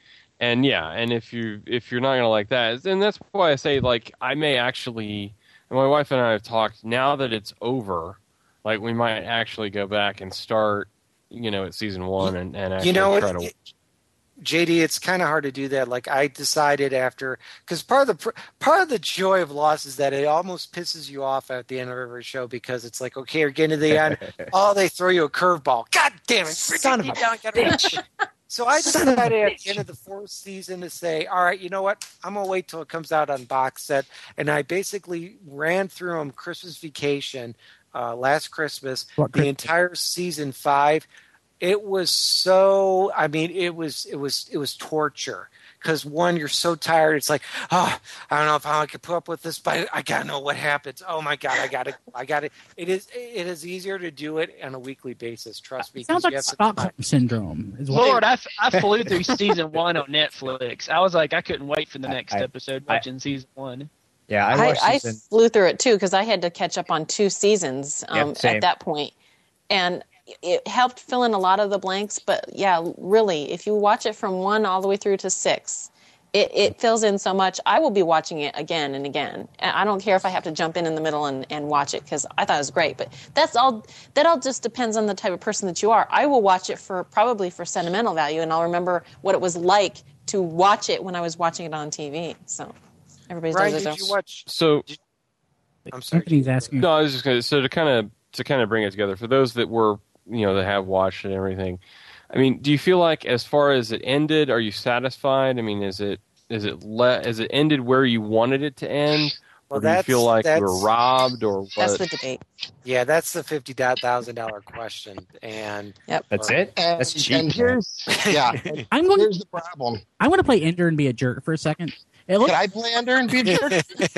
and yeah, and if you if you're not gonna like that, and that's why I say like I may actually. And my wife and I have talked. Now that it's over, like we might actually go back and start, you know, at season one and, and actually You know, try it, to. it- J D, it's kind of hard to do that. Like I decided after, because part of the pr- part of the joy of Lost is that it almost pisses you off at the end of every show because it's like, okay, you're getting to the end. Oh, they throw you a curveball. God damn it, son of a bitch. So I decided at the end of the fourth season to say, all right, you know what? I'm going to wait till it comes out on box set. And I basically ran through them Christmas Vacation, uh, last Christmas, What the Christmas? entire season five. It was so, I mean, it was, it was, it was torture. Because one, you're so tired. It's like, oh, I don't know if I can put up with this, but I gotta know what happens. Oh my god, I gotta, I gotta. It is, it is easier to do it on a weekly basis. Trust me. It sounds 'cause like you have to- Stockholm syndrome. Is what Lord, I, f- I flew through season one on Netflix. I was like, I couldn't wait for the next I- episode I- watching season one. Yeah, I I, watched I season. flew through it too because I had to catch up on two seasons um, Yeah, same. at that point, and it helped fill in a lot of the blanks. But yeah, really, if you watch it from one all the way through to six, it, it fills in so much. I will be watching it again and again. And I don't care if I have to jump in in the middle and, and watch it because I thought it was great. But that's all. That all just depends on the type of person that you are. I will watch it for probably for sentimental value, and I'll remember what it was like to watch it when I was watching it on T V. So everybody's Brian, does did it. you watch? So I'm sorry. Anthony's asking. no, I was just gonna so to kind of to kind of bring it together for those that were you know that have watched it and everything. I mean, do you feel like as far as it ended, are you satisfied? I mean, is it is it le- is it ended where you wanted it to end, Well, or do you that's- feel like you were that's- robbed, or what? That's the debate. Yeah, that's the fifty thousand dollar question. And Yep. That's it. And, That's cheap. and man. here's yeah, I'm going. here's the problem. I'm going to play Ender and be a jerk for a second. It looks Can I play under and be a jerk?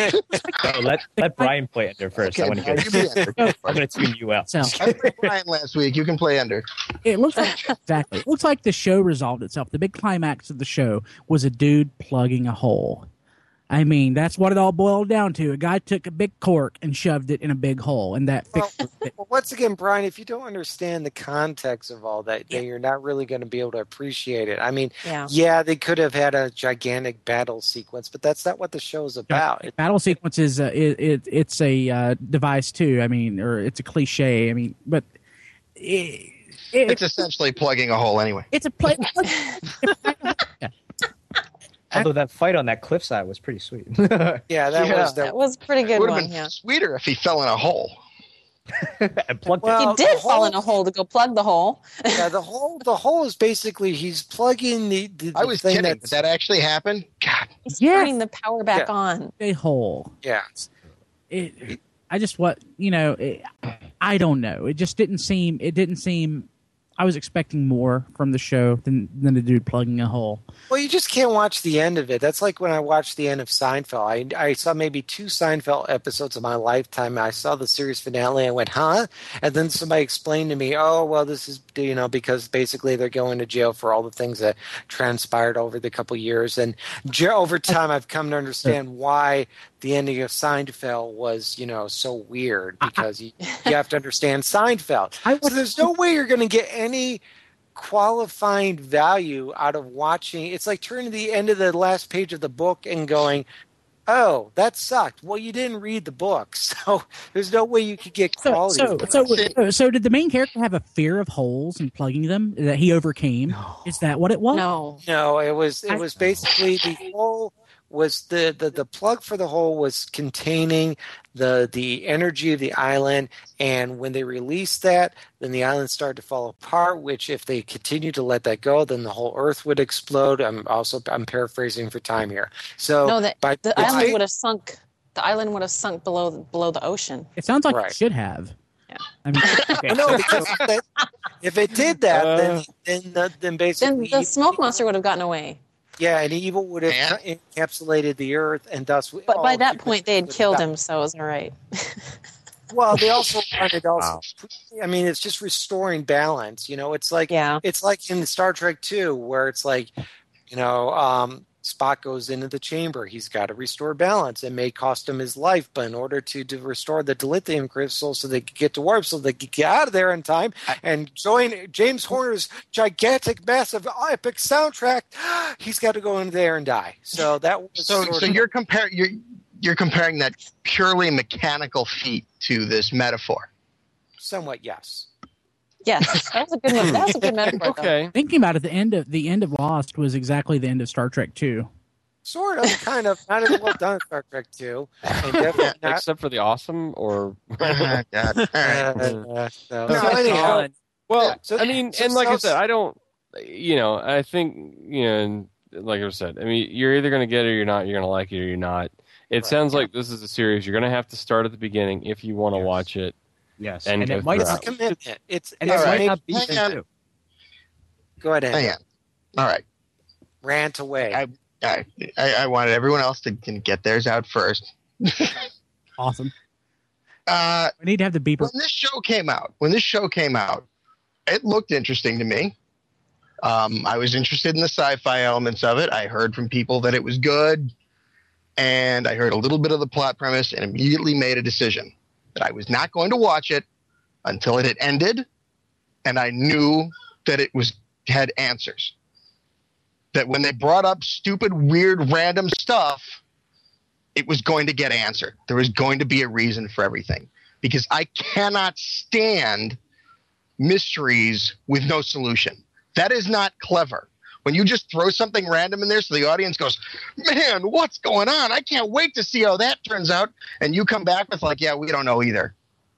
No, let let Brian play Ender first. I Okay, want to hear. Brian, you be Ender. I'm going to tune you out. so. I played Brian last week. You can play under. It looks like exactly. It looks like the show resolved itself. The big climax of the show was a dude plugging a hole. I mean, that's what it all boiled down to. A guy took a big cork and shoved it in a big hole, and that well, fixed it. well, once again, Brian, if you don't understand the context of all that, then you're not really going to be able to appreciate it. I mean, Yeah. yeah, they could have had a gigantic battle sequence, but that's not what the show's about. It, Battle sequence is uh, it, it it's a uh, device too. I mean, or it's a cliche. I mean, but it, it, It's essentially plugging a hole anyway. it's a play. Although that fight on that cliffside was pretty sweet. yeah, that Yeah. was the. That was a pretty It good would have one. been Yeah. sweeter if he fell in a hole. and plugged Well, He did the fall whole- in a hole to go plug the hole. Yeah, the hole. The hole is basically he's plugging the. the, the I was thing kidding. Did that's- that actually happen? God. He's Yeah. turning the power back Yeah. on. a hole. Yeah. It, I just what you know. It, I don't know. It just didn't seem. It didn't seem I was expecting more from the show than than a dude plugging a hole. Well, you just can't watch the end of it. That's like when I watched the end of Seinfeld. I, I saw maybe two Seinfeld episodes of my lifetime. I saw the series finale. I went, huh? And then somebody explained to me, oh, well, this is, you know, because basically they're going to jail for all the things that transpired over the couple years. And over time, I've come to understand why the ending of Seinfeld was, you know, so weird, because you, you have to understand Seinfeld. So there's no way you're going to get any qualifying value out of watching. It's like turning to the end of the last page of the book and going, oh, that sucked. Well, you didn't read the book, so there's no way you could get quality. So, so, so, so did the main character have a fear of holes and plugging them that he overcame? No. Is that what it was? No. No, it was it was basically the hole was the, the, the plug for the hole was containing the the energy of the island, and when they released that, then the island started to fall apart, which if they continue to let that go, then the whole earth would explode. I'm also I'm paraphrasing for time here. So no, the, by, the island would have sunk. The island would have sunk below below the ocean. It sounds like right. it should have. Yeah. I mean, okay. No, because if, that, if it did that, Uh, then then the, then basically Then the smoke monster would have gotten away. yeah, and evil would have Yeah. encapsulated the earth, and thus. But all by that humans point, they had would killed die. him, so it was all right. Well, they also wanted also. I mean, it's just restoring balance. You know, it's like Yeah. it's like in Star Trek two, where it's like, you know, um, Spock goes into the chamber. He's got to restore balance. It may cost him his life, but in order to, to restore the dilithium crystal so they could get to warp, so they could get out of there in time and join James Horner's gigantic, massive, epic soundtrack, he's got to go in there and die. So that was So, sort so of, you're comparing you're you're comparing that purely mechanical feat to this metaphor. somewhat yes. Yes, that was a good one. That was a good metaphor. though. Okay. Thinking about it, the end of the end of Lost was exactly the end of Star Trek two. Sort of, kind of, not as well done as Star Trek two, and definitely not. Except for the awesome, or Oh, God. All right. Uh, so, No, so I anyhow, saw- well, So- I mean, so- and like I so- said, I don't, you know, I think, you know, and like I said, I mean, you're either going to get it or you're not. You're going to like it or you're not. It Right. sounds like this is a series you're going to have to start at the beginning if you want to Yes. watch it. Yes, And and, go it might it's a throughout. commitment. It's, and it's it might maybe- not be hang the on. two. Go ahead, Hang Andy. on. All right. Rant away. I- I, I, I wanted everyone else to can get theirs out first. Awesome. Uh, We need to have the beeper. when this show came out, when this show came out, it looked interesting to me. Um, I was interested in the sci-fi elements of it. I heard from people that it was good, and I heard a little bit of the plot premise, and immediately made a decision that I was not going to watch it until it had ended, and I knew that it was had answers. That when they brought up stupid, weird, random stuff, it was going to get answered. There was going to be a reason for everything. Because I cannot stand mysteries with no solution. That is not clever. When you just throw something random in there so the audience goes, man, what's going on? I can't wait to see how that turns out. And you come back with like, yeah, we don't know either.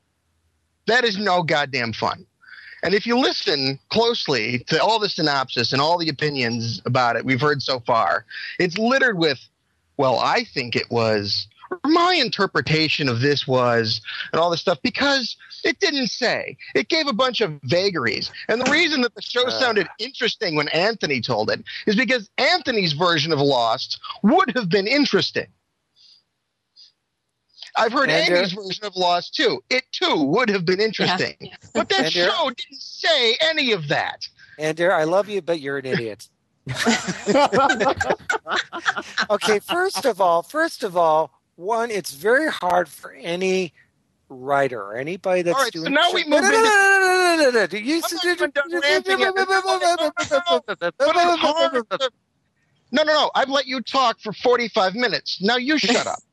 That is no goddamn fun. And if you listen closely to all the synopsis and all the opinions about it we've heard so far, it's littered with, well, I think it was, or my interpretation of this was, and all this stuff, because it didn't say. It gave a bunch of vagaries. And the reason that the show sounded interesting when Anthony told it is because Anthony's version of Lost would have been interesting. I've heard And, uh, Andy's version of Lost too. It too would have been interesting. But that And, uh, show didn't say any of that. Andrew, I love you, but you're an idiot. Okay, first of all, first of all, one, it's very hard for any writer or anybody that's All right, doing. so now we No, move no, no, into- no, no, no, no, no, no. You- I'm not even done ranting yet. But it's hard to- No, no, no. I've let you talk for forty-five minutes. Now you shut up.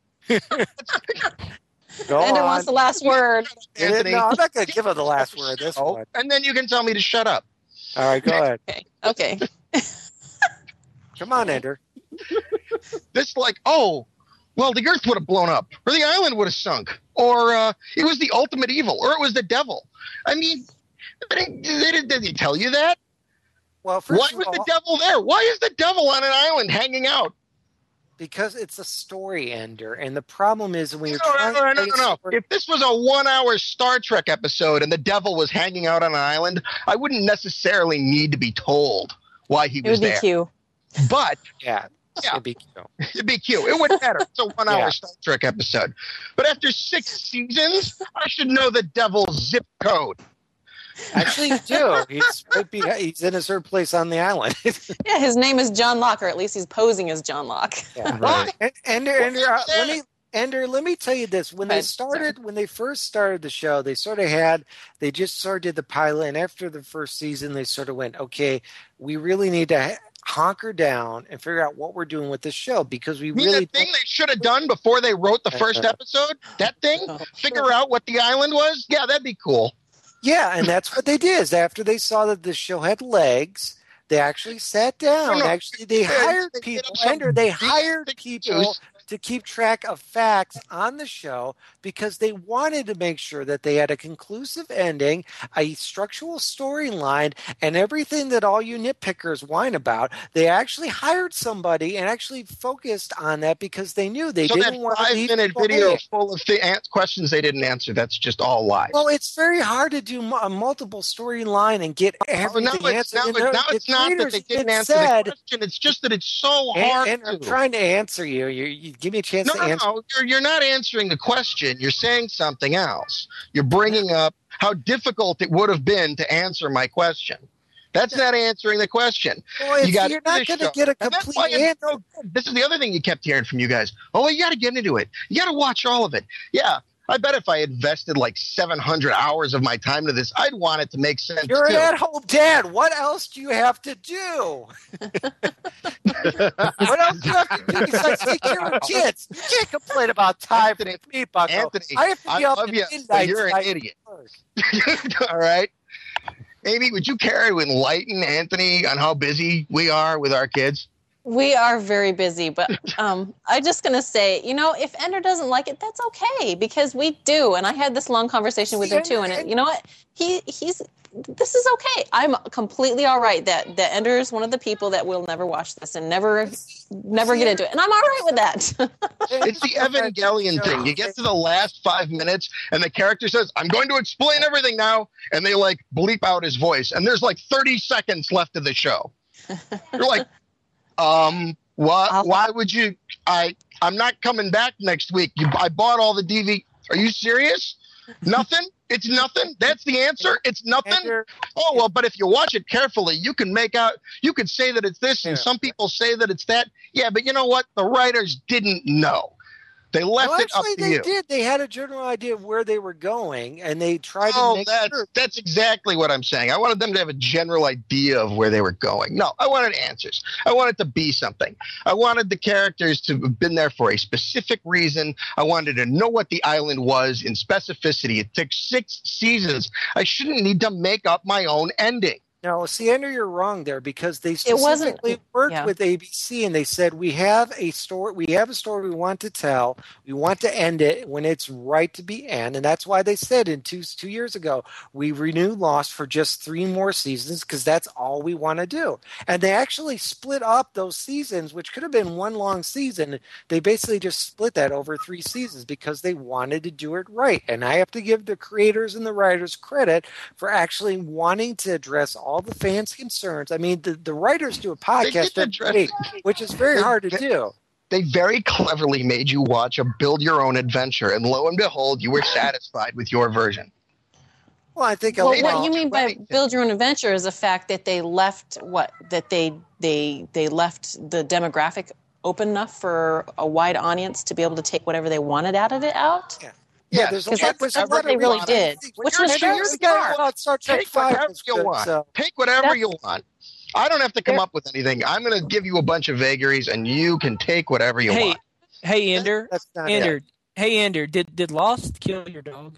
Go Ender on. wants the last word. Anthony. No, I'm not going to give her the last word. This Oh, one. and then you can tell me to shut up. All right, go ahead. Okay. Okay. Come on, Ender. This like, oh, well, the Earth would have blown up, or the island would have sunk, or uh, it was the ultimate evil, or it was the devil. I mean, they didn't, they didn't, did he tell you that? Well, Why first was of the all, devil there? Why is the devil on an island hanging out? because it's a story ender, and the problem is when you're No, trying no, no, to no, make no, a no. story- If this was a one-hour Star Trek episode and the devil was hanging out on an island, I wouldn't necessarily need to be told why he It was would be there. cute. But yeah, Yeah. it'd be cute. it'd be cute. It wouldn't matter. It's a one-hour Yeah. Star Trek episode. But after six seasons, I should know the devil's zip code. Actually, you do. He's right be- he's in a certain place on the island. Yeah, his name is John Locke, or at least he's posing as John Locke. Yeah. Right. And, Ender, Ender, uh, let me, Ender, let me tell you this: when they Right. started, when they first started the show, they sort of had, they just sort of did the pilot, and after the first season, they sort of went, okay, we really need to ha- hunker down and figure out what we're doing with this show because we You mean really the thing they should have done before they wrote the first episode? That thing? Oh, Figure out what the island was? Yeah, that'd be cool. Yeah, and that's what they did. Is after they saw that the show had legs, they actually sat down. No, no. Actually, they They- hired they did people. some Ender, they big hired excuse. people to keep track of facts on the show because they wanted to make sure that they had a conclusive ending, a structural storyline, and everything that all you nitpickers whine about. They actually hired somebody and actually focused on that because they knew they So that didn't want to leave five-minute people video hanging. full of th- an- questions they didn't answer, that's just all lies. Well, it's very hard to do mu- a multiple storyline and get Oh, everything now it's, answered. now, And it- the- now the it's not that creators they didn't had answer said, the question. It's just that it's so and, hard and to. I'm trying to answer you. You, you give me a chance No, to no, answer. no. You're, you're not answering the question. You're saying something else. You're bringing up how difficult it would have been to answer my question. That's not answering the question. Well, it's, You got you're not this going to show. get a And that's complete why it's answer. so good. This is the other thing you kept hearing from you guys. Oh, well, you got to get into it. You got to watch all of it. Yeah, I bet if I invested like seven hundred hours of my time to this, I'd want it to make sense You're too. an at-home dad. What else do you have to do? What else do you have to do besides take care of kids? You can't complain about time Anthony, with me, Bucko. Anthony, I have to I be up love at you, but midnight you're an tonight. idiot. All right. Amy, would you care to enlighten Anthony on how busy we are with our kids? We are very busy, but um, I'm just going to say, you know, if Ender doesn't like it, that's okay, because we do. And I had this long conversation with him, too. And it, you know what? He he's this is okay. I'm completely all right that, that Ender is one of the people that will never watch this and never never get into it. And I'm all right with that. It's the Evangelion thing. You get to the last five minutes, and the character says, I'm going to explain everything now. And they, like, bleep out his voice. And there's, like, thirty seconds left of the show. You're like, um, why, I'll- why would you? I, I'm not coming back next week. You, I bought all the D V D. Are you serious? Nothing? It's nothing? That's the answer? It's nothing? Ender, Oh, well, but if you watch it carefully, you can make out, you could say that it's this, and Yeah. some people say that it's that. Yeah, but you know what? The writers didn't know. They left well, it up actually, to they you. did. They had a general idea of where they were going, and they tried to Oh, make that's, sure. that's exactly what I'm saying. I wanted them to have a general idea of where they were going. No, I wanted answers. I wanted to be something. I wanted the characters to have been there for a specific reason. I wanted to know what the island was in specificity. It took six seasons. I shouldn't need to make up my own ending. No, see, Ender, you're wrong there because they It wasn't- specifically worked yeah. with A B C and they said we have a story, we have a story we want to tell, we want to end it when it's right to be end, and that's why they said in two two years ago we renew Lost for just three more seasons because that's all we want to do, and they actually split up those seasons, which could have been one long season. They basically just split that over three seasons because they wanted to do it right, and I have to give the creators and the writers credit for actually wanting to address all the fans' concerns. I mean, the, the writers do a podcast did every address week, that. which is very They- hard to they- do. They very cleverly made you watch a build your own adventure, and lo and behold, you were satisfied with your version. Well, I think Well, a what lot- you mean by right. build your own adventure is the fact that they left what that they they they left the demographic open enough for a wide audience to be able to take whatever they wanted out of it out. Yeah. Yeah, Yeah, there's a Because lot that's, was that's what every they really lot. did, When which you're- was you're very the guy smart. about Star Trek Take five whatever was you good, want. so- Take whatever That's- you want. I don't have to come Yeah. up with anything. I'm going to give you a bunch of vagaries, and you can take whatever you Hey, want. hey, Ender, That's not Ender, it. hey, Ender, did did Lost kill your dog?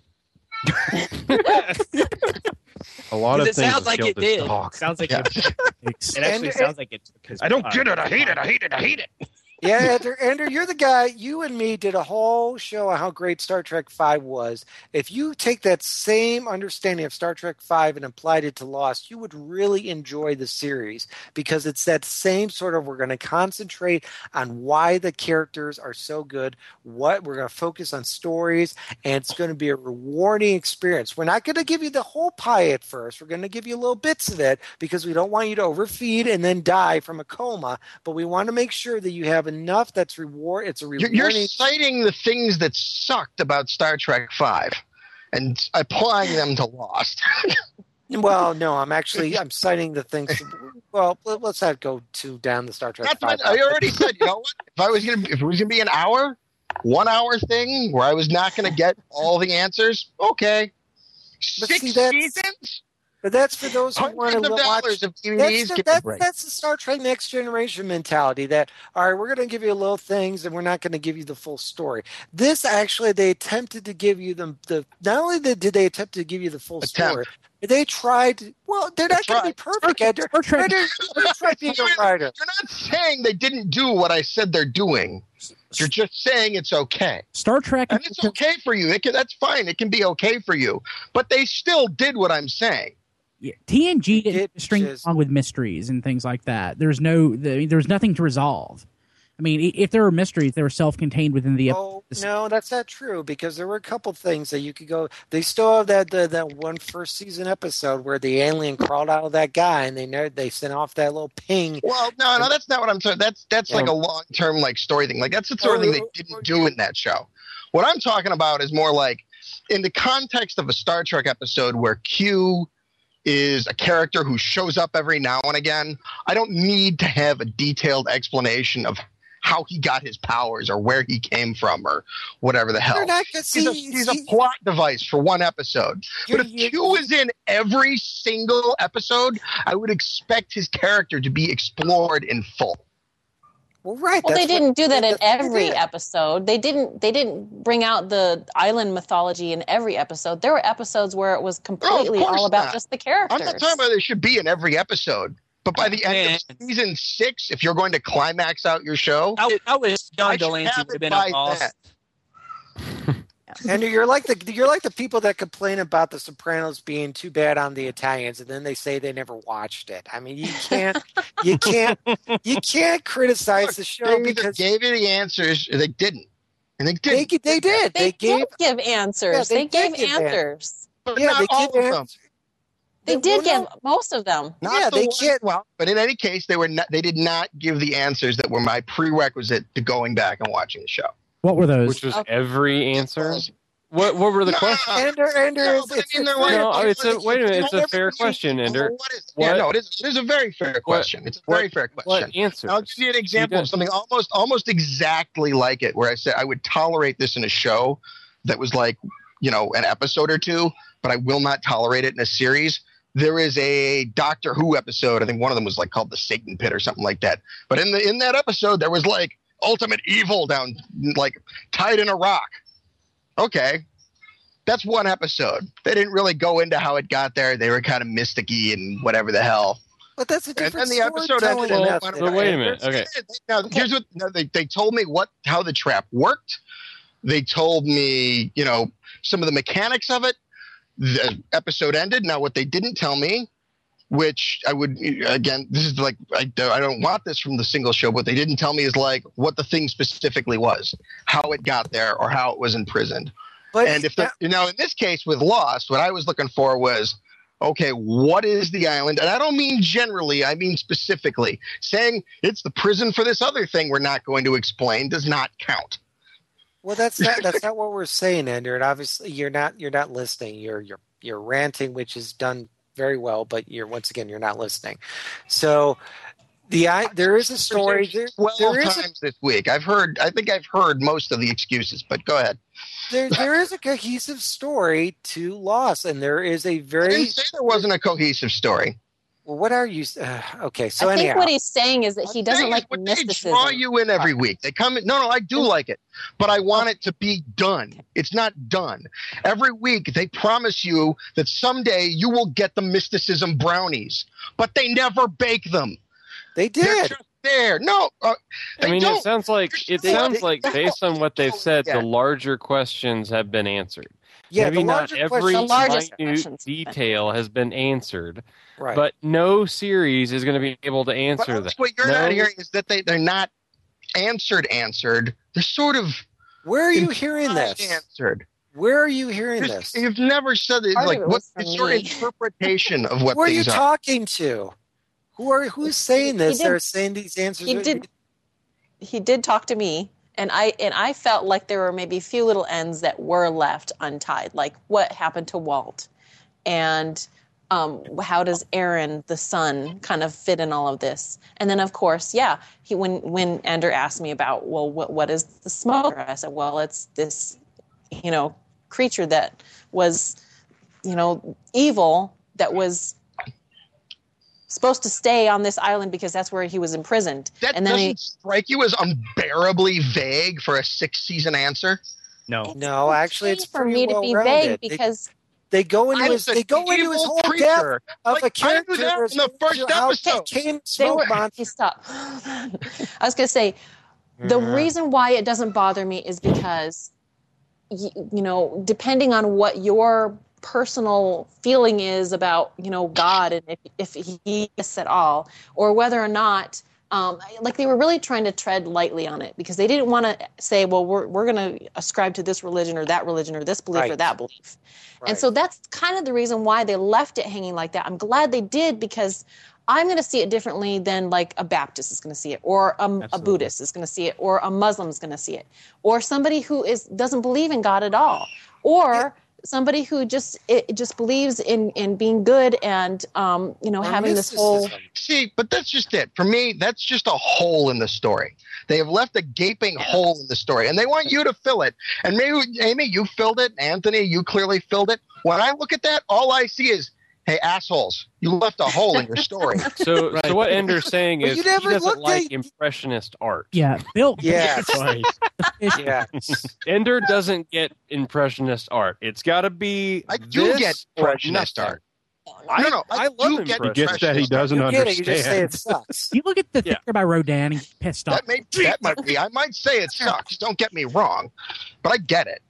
A lot of It things sounds have like killed it this did. dog. Sounds like Yeah. it, it actually And- sounds like it took his I don't butt. get it. I hate it. I hate it. I hate it. Yeah, Andrew, Andrew, you're the guy. You and me did a whole show on how great Star Trek Five was. If you take that same understanding of Star Trek Five and applied it to Lost, you would really enjoy the series because it's that same sort of. We're going to concentrate on why the characters are so good. What we're going to focus on stories, and it's going to be a rewarding experience. We're not going to give you the whole pie at first. We're going to give you little bits of it because we don't want you to overfeed and then die from a coma. But we want to make sure that you have enough that's reward. It's a You're, rewarding. you're citing the things that sucked about Star Trek Five and applying them to Lost. Well, no, I'm actually I'm citing the things. Well, let- let's not go too down the Star Trek. That's five what I already said. You know what? If I was gonna, if it was gonna be an hour, one hour thing where I was not gonna get all the answers, okay. But Six see, that's- seasons, But that's for those who want hundreds to of watch. dollars of D V That's Ds. the, Give me a that, break. that's the Star Trek Next Generation mentality that, all right, we're going to give you little things and we're not going to give you the full story. This actually, they attempted to give you the, the not only did did they attempt to give you the full Attempt. story, but they tried, well, they're not going to be perfect. Ed. They're, Star Trek- they're, they're trying being a writer. You're not saying they didn't do what I said they're doing. You're just saying it's okay. Star Trek. And it's okay for you. It can, that's fine. It can be okay for you. But they still did what I'm saying. Yeah, T N G didn't It string just- along with mysteries and things like that. There's no, the, there's nothing to resolve. I mean, i- if there were mysteries, they were self-contained within the. Oh no, that's not true because there were a couple things that you could go. They still have that the, that one first season episode where the alien crawled out of that guy and they know they sent off that little ping. Well, no, no, that's not what I'm saying. That's that's like Yeah. a long term like story thing. Like that's the sort of Oh, thing they didn't do in that show. What I'm talking about is more like in the context of a Star Trek episode where Q is a character who shows up every now and again. I don't need to have a detailed explanation of how he got his powers or where he came from or whatever the hell. They're not gonna He's a, see- he's a see- plot device for one episode. But if You're- Q is in every single episode, I would expect his character to be explored in full. Well, right. Well, they that's what- didn't do that in that's what they every did. episode. They didn't. They didn't bring out the island mythology in every episode. There were episodes where it was completely course all about not. just the characters. I'm not talking about it should be in every episode. But by the end of Man. season six, if you're going to climax out your show, I, I wish John I should Delancey have would have it been by on Lost. that. Andrew, you're like the you're like the people that complain about The Sopranos being too bad on the Italians, and then they say they never watched it. I mean, you can't you can't you can't criticize the show they either because gave you the answers or they didn't. And they they didn't. they did They, they gave did give answers. Yeah, they, they did gave give answers. but yeah not they all give of them. answers. They Well, did no, give most of them. Not Yeah, the they ones- can't- Well, but in any case, they were not, they did not give the answers that were my prerequisite to going back and watching the show. What were those? Which was Okay. every answer. What what were the No, questions? Ender, Ender, No, is- but I it's, mean, it's there were- fair. No, it's a- wait a minute, it's a Not fair every- question, Ender. What is, yeah, What- no, it is. It is a very fair question. It's a what- very fair question. What answers? I'll give you an example You of did- something almost almost exactly like it, where I said I would tolerate this in a show that was like, you know, an episode or two, but I will not tolerate it in a series. There is a Doctor Who episode. I think one of them was like called the Satan Pit or something like that. But in the in that episode, there was like ultimate evil down, like tied in a rock. Okay. That's one episode. They didn't really go into how it got there. They were kind of mysticky and whatever the hell. But that's a And different then the episode storytelling ended. Well, method. but wait a minute. Okay. Now here's what no, they they told me what how the trap worked. They told me, you know, some of the mechanics of it. The episode ended. Now what they didn't tell me, which I would again, this is like I don't, I don't want this from the single show. What they didn't tell me is like what the thing specifically was, how it got there, or how it was imprisoned. But And if the, now in this case with Lost, what I was looking for was, okay, what is the island? And I don't mean generally, I mean specifically. Saying it's the prison for this other thing we're not going to explain does not count. well, that's not that's not what we're saying, Ender. And obviously, you're not you're not listening. You're you're you're ranting, which is done very well, but you're once again you're not listening. So the I, there is a story. There, Twelve there is a times this week. I've heard. I think I've heard most of the excuses. But go ahead. there there is a cohesive story to Lost, and there is a I very didn't say there wasn't a cohesive story. well, what are you? Uh, okay, so I think anyhow, what he's saying is that he I'm doesn't saying like is what mysticism. They draw you in every week. They come in. No, no, I do like it, but I want it to be done. It's not done. Every week they promise you that someday you will get the mysticism brownies, but they never bake them. they They're did. just there. No, uh, I mean, don't. it sounds like it They- sounds they like don't. based on what they've said, Yeah. the larger questions have been answered. Yeah, Maybe the not larger every question- The largest minute questions have been- detail has been answered, Right. but no series is going to be able to But answer I that. think what you're No- not hearing is that they, they're not answered, answered. They're sort of Where are you hearing this? answered. Where are you hearing There's- this? You've never said it. Part of Like, it what was from is your me. interpretation of what Who are you things are? talking to? Who are who's saying this? He did- They're saying these answers. He are- did. He did talk to me, and I and I felt like there were maybe a few little ends that were left untied, like what happened to Walt, and um, how does Aaron, the son, kind of fit in all of this? And then, of course, yeah, he when when Ender asked me about, well, what what is the smoker? I said, well, it's this, you know, creature that was, you know, evil, that was supposed to stay on this island because that's where he was imprisoned. That and then doesn't he, strike you as unbearably vague for a six-season answer. No. No, actually, it's for pretty me to be well-rounded. vague They- because They go into I his was they an go into his evil whole creature. depth of Like, a I character. knew that in the first how episode. it came they smoke were. monster. He stopped. I was going to say the reason why it doesn't bother me is because you, you know, depending on what your personal feeling is about, you know, God and if if he exists at all, or whether or not. Um, like they were really trying to tread lightly on it because they didn't want to say, well, we're we're going to ascribe to this religion or that religion or this belief or Right. that belief. Right. And so that's kind of the reason why they left it hanging like that. I'm glad they did because I'm going to see it differently than like a Baptist is going to see it, or a, a Absolutely. Buddhist is going to see it, or a Muslim is going to see it, or somebody who is doesn't believe in God at all, or somebody who just it just believes in in being good and um, you know Or having this whole. mysticism. See, but that's just it. For me, that's just a hole in the story. They have left a gaping hole in the story, and they want you to fill it. And maybe, Amy, you filled it. Anthony, you clearly filled it. When I look at that, all I see is, hey, assholes, you left a hole in your story. So, Right. so what Ender's saying But is you he never doesn't looked like at- impressionist art. Yeah, Bill. Yes. Right. Yes. Ender doesn't get impressionist art. It's got to be I do this get or impressionist nothing. art. I, No, no, I I love do get He impressionist. gets that he doesn't You get it. You understand. just say it sucks. You look at the Yeah. Thinker by Rodin and get pissed off. That, may, that might be. I might say it sucks. Don't get me wrong, but I get it.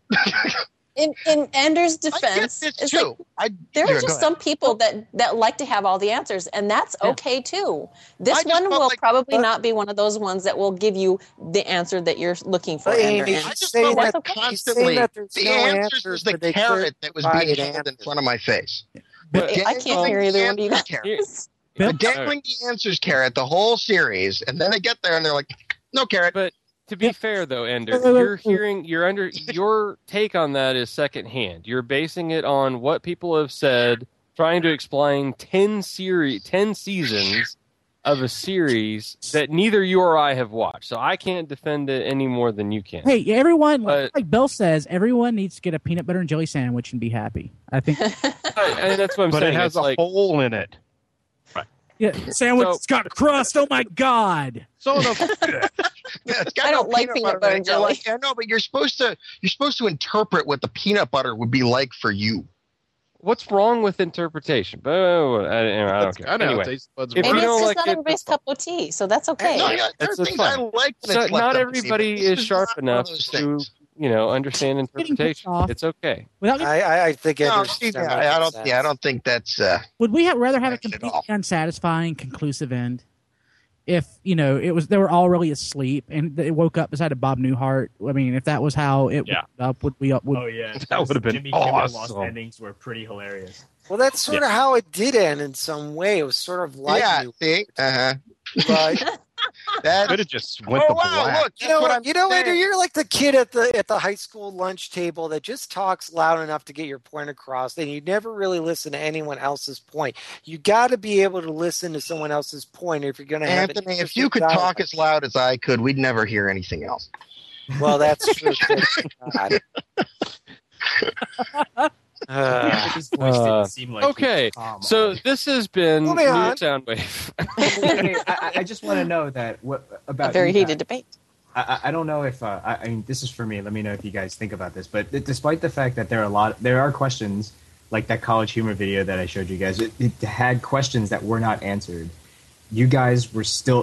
In in Ender's I get defense, this it's too. like I, there yeah, are go just ahead. some people that, that like to have all the answers, and that's Yeah. okay too. I This just one felt will like- probably but- not be one of those ones that will give you the answer that you're looking for. But Ender. Amy, And I he's just saying felt like that That's okay. constantly He's saying that there's the no answers answers, was the but they carrot could that was being provide held in answers. front of my face. But- The I can't dangling hear either one of you answers guys. carrot. Bill? The dangling the answers carrot the whole series, and then they get there and they're like, no carrot. But to be fair, though, Ender, Wait, wait, wait. you're hearing, you're under, your take on that is secondhand. You're basing it on what people have said, trying to explain ten series, ten seasons of a series that neither you or I have watched. So I can't defend it any more than you can. Hey, everyone, But- like Bill says, everyone needs to get a peanut butter and jelly sandwich and be happy. I think. And that's what I'm But saying. it has It's a like, hole in it. Yeah, sandwich. So- It's got crust. Oh my god! So the Yeah, it's got I no don't like peanut butter in it. and You're jelly. like, yeah, no, but you're supposed to you're supposed to interpret what the peanut butter would be like for you. what's wrong with interpretation? But uh, I, I don't care. I know. Anyway, Taste buds if work. Maybe you don't it's just like not it, everybody's that's fine. cup of tea, so that's okay. No, yeah, there That's- are that's things I fine. like. when So it's left not up to me, everybody but this is sharp not one of enough those to, things. you know, understand Getting pissed interpretation. off. It's okay. Without I, I, I think No, Ender's Steve, not yeah, making I don't. sense. Yeah, I don't think that's. Uh, would we have rather have a Right, at all. completely unsatisfying, conclusive end? If you know it was, they were all really asleep and they woke up beside a Bob Newhart. I mean, if that was how it Yeah. wound up, would we? Would, Oh yeah, That would've been Jimmy Kimmel Lost awesome. endings were pretty hilarious. Well, that's sort of how it did end in some way. It was sort of like yeah, you, see, uh huh. but That. Could have just went Oh the wow! black. Look, you that's know, what I'm you know, saying. Andrew, you're like the kid at the at the high school lunch table that just talks loud enough to get your point across, and you never really listen to anyone else's point. You got to be able to listen to someone else's point if you're going to have. an Anthony, if interesting you could dialogue. talk as loud as I could, we'd never hear anything else. Well, that's true. God. Uh, His voice didn't Uh, seem like okay, calm. So this has been New Moving on. Soundwave. Okay, I, I just want to know that what about A very you guys. heated debate. I, I I don't know if uh, I, I mean this is for me. Let me know if you guys think about this. But th- despite the fact that there are a lot, there are questions like that college humor video that I showed you guys. It, it had questions that were not answered. You guys were still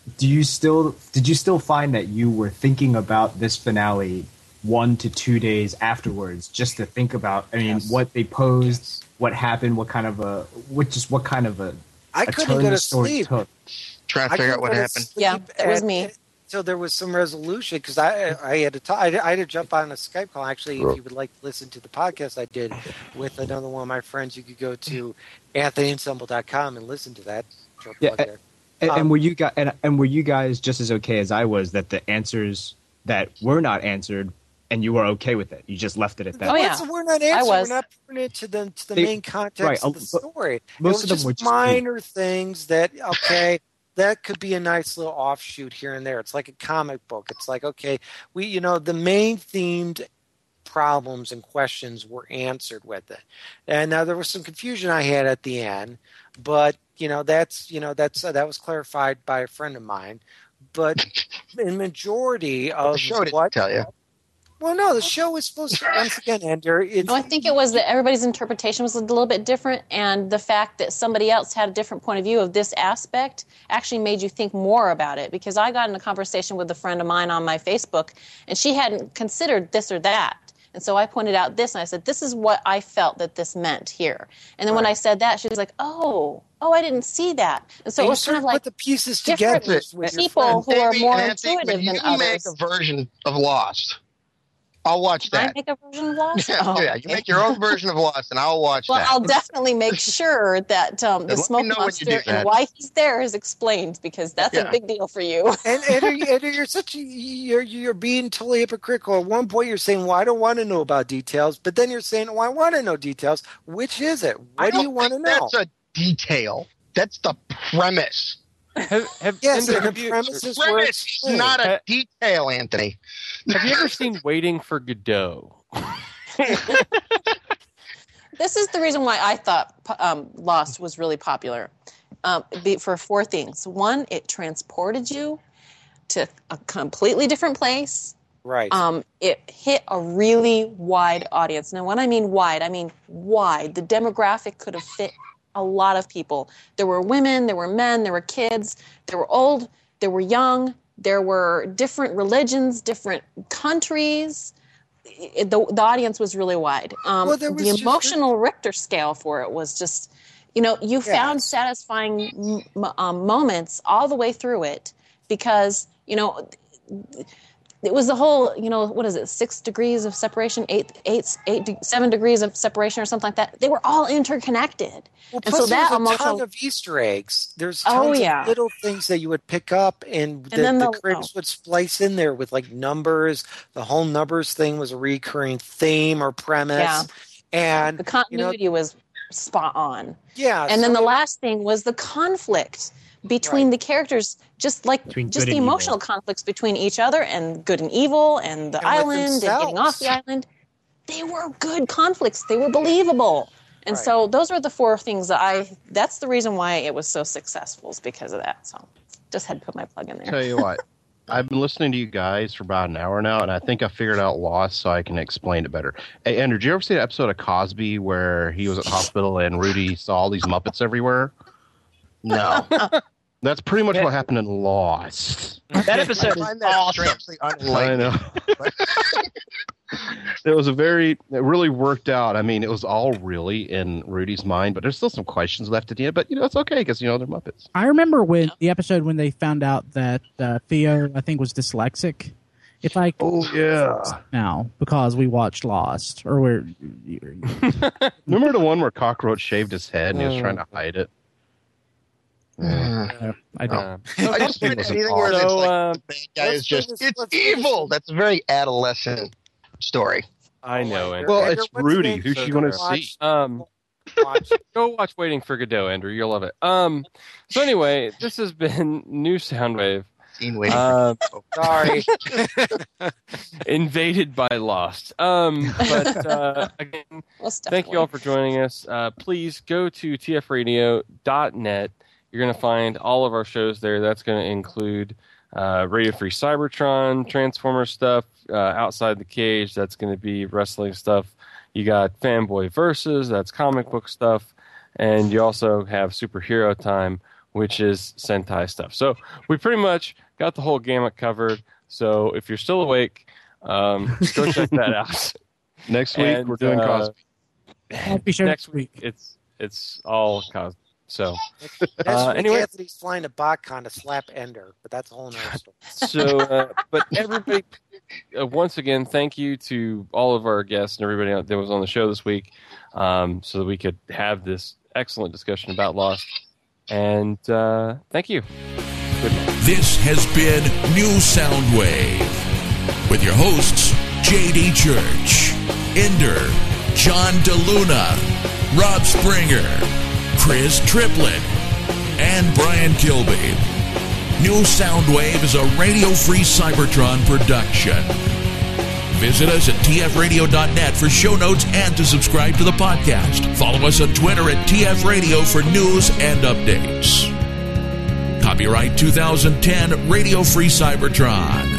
do you still did you still find that you were thinking about this finale one to two days afterwards, just to think about? I mean, Yes. what they posed, Yes. what happened, what kind of a, what just what kind of a, I a couldn't turn go the to story sleep. took. Trying to I figure couldn't out what go to happened. sleep Yeah, it was and- me. So there was some resolution because I I had to talk, I, I had to jump on a Skype call. Actually, if you would like to listen to the podcast I did with another one of my friends, you could go to anthony ensemble dot com and listen to that. Short Yeah, plug there. And, Um, and were you guys and, and were you guys just as okay as I was that the answers that were not answered, and you were okay with it? You just left it at that. Oh, yeah. We're not answering. was. We're not putting it to the to the They- main context right, of the uh, story. most it was of them just were just minor things that okay. That could be a nice little offshoot here and there. It's like a comic book. It's like, okay, we, you know, the main themed problems and questions were answered with it. And now there was some confusion I had at the end, but you know, that's, you know, that's, uh, that was clarified by a friend of mine. But in majority of The show didn't what, tell you. well, no, the show is supposed to, once again, Ender, it's, No, I think it was that everybody's interpretation was a little bit different, and the fact that somebody else had a different point of view of this aspect actually made you think more about it. Because I got in a conversation with a friend of mine on my Facebook, and she hadn't considered this or that. And so I pointed out this, and I said, this is what I felt that this meant here. And then when I said that, she was like, oh, oh, I didn't see that. And so you it was sort kind of of like put the pieces different together with your people friend. who are Davey more and Anthony, intuitive when than you others. make a version of Lost, I'll watch I that. make a version of Lost? Yeah, Oh, yeah, you okay. make your own version of Lost, and I'll watch Well, that. I'll definitely make sure that um, the Let me smoke know when you do monster and that. why he's there is explained, because that's Yeah. a big deal for you. And, and, are you- and you're such a, you're you're being totally hypocritical. At one point, you're saying, "Well, I don't want to know about details," but then you're saying, "Well, I want to know details." Which is it? I What do don't you want to think know? That's a detail. That's the premise. Have, have, Yes, Ender, and have the you, premise is Premise where is it's not a Ha- detail, Anthony. have you ever seen Waiting for Godot? This is the reason why I thought um, Lost was really popular, um, be, for four things. One, it transported you to a completely different place. right. Um, it hit a really wide audience. Now, when I mean wide, I mean wide. The demographic could have fit a lot of people. There were women, there were men, there were kids, there were old, there were young, there were different religions, different countries. It, the, the audience was really wide. Um, Well, there was the just- emotional Richter scale for it was just, you know, you found Yes. satisfying m- um, moments all the way through it, because, you know, it was the whole, you know, what is it, six degrees of separation, eight, eight, eight, de- seven degrees of separation or something like that. They were all interconnected. Well, and plus so that there's a emotional- ton of Easter eggs. There's Oh, tons yeah. of little things that you would pick up, and, the, then the the- critics oh. would splice in there with like numbers. The whole numbers thing was a recurring theme or premise. Yeah. And The continuity was spot on. yeah, And then so- the last thing was the conflict between Right. the characters, just like Between just good the and emotional evil. conflicts between each other and good and evil and the And with island and getting off themselves. the island. They were good conflicts. They were believable. And Right. so those are the four things that I, that's the reason why it was so successful, is because of that. So just had to put my plug in there. Tell you what, I've been listening to you guys for about an hour now, and I think I figured out Lost, so I can explain it better. Hey, Andrew, did you ever see that episode of Cosby where he was at the hospital and Rudy saw all these Muppets everywhere? No. That's pretty much Yeah. what happened in Lost. That episode I is find that awesome. strangely I unlikely. know. It was a very, it really worked out. I mean, it was all really in Rudy's mind, but there's still some questions left at the end. But, you know, it's okay because, you know, they're Muppets. I remember when the episode when they found out that uh, Theo, I think, was dyslexic. If I Oh, yeah. now because we watched Lost, or we're Remember the one where Cockroach shaved his head and he was Oh. trying to hide it? uh, I don't. Uh, I just It find was anything an where it's So, like uh, the bad guy let's is just, finish- it's let's finish- evil. That's a very adolescent story. I know, Andrew. Well, Andrew, it's what's Rudy. the name Who's of she the going to watch- see? Um, watch? go watch Waiting for Godot, Andrew. You'll love it. Um, so anyway, this has been New Soundwave, Scene waiting. uh, Sorry. invaded by Lost. Um, but uh, again, Most thank you all definitely. for joining us. Uh, please go to t f radio dot net. You're going to find all of our shows there. That's going to include uh, Radio Free Cybertron, Transformer stuff, uh, Outside the Cage. That's going to be wrestling stuff. You got Fanboy Versus. That's comic book stuff. And you also have Superhero Time, which is Sentai stuff. So we pretty much got the whole gamut covered. So if you're still awake, um, go check that out. Next week And, we're doing uh, Cosby. Happy show next next week. It's it's all Cosby. So Next Uh, week, anyway. Anthony's flying to BotCon to slap Ender, but that's a whole nother story. so, uh, but everybody, uh, once again, thank you to all of our guests and everybody that was on the show this week, um, so that we could have this excellent discussion about Lost. And uh, thank you. Good night. This has been New Soundwave with your hosts, J D Church, Ender, John DeLuna, Rob Springer, Chris Triplett, and Brian Kilby. New Soundwave is a radio-free Cybertron production. Visit us at t f radio dot net for show notes and to subscribe to the podcast. Follow us on Twitter at T F Radio for news and updates. Copyright two thousand ten Radio Free Cybertron.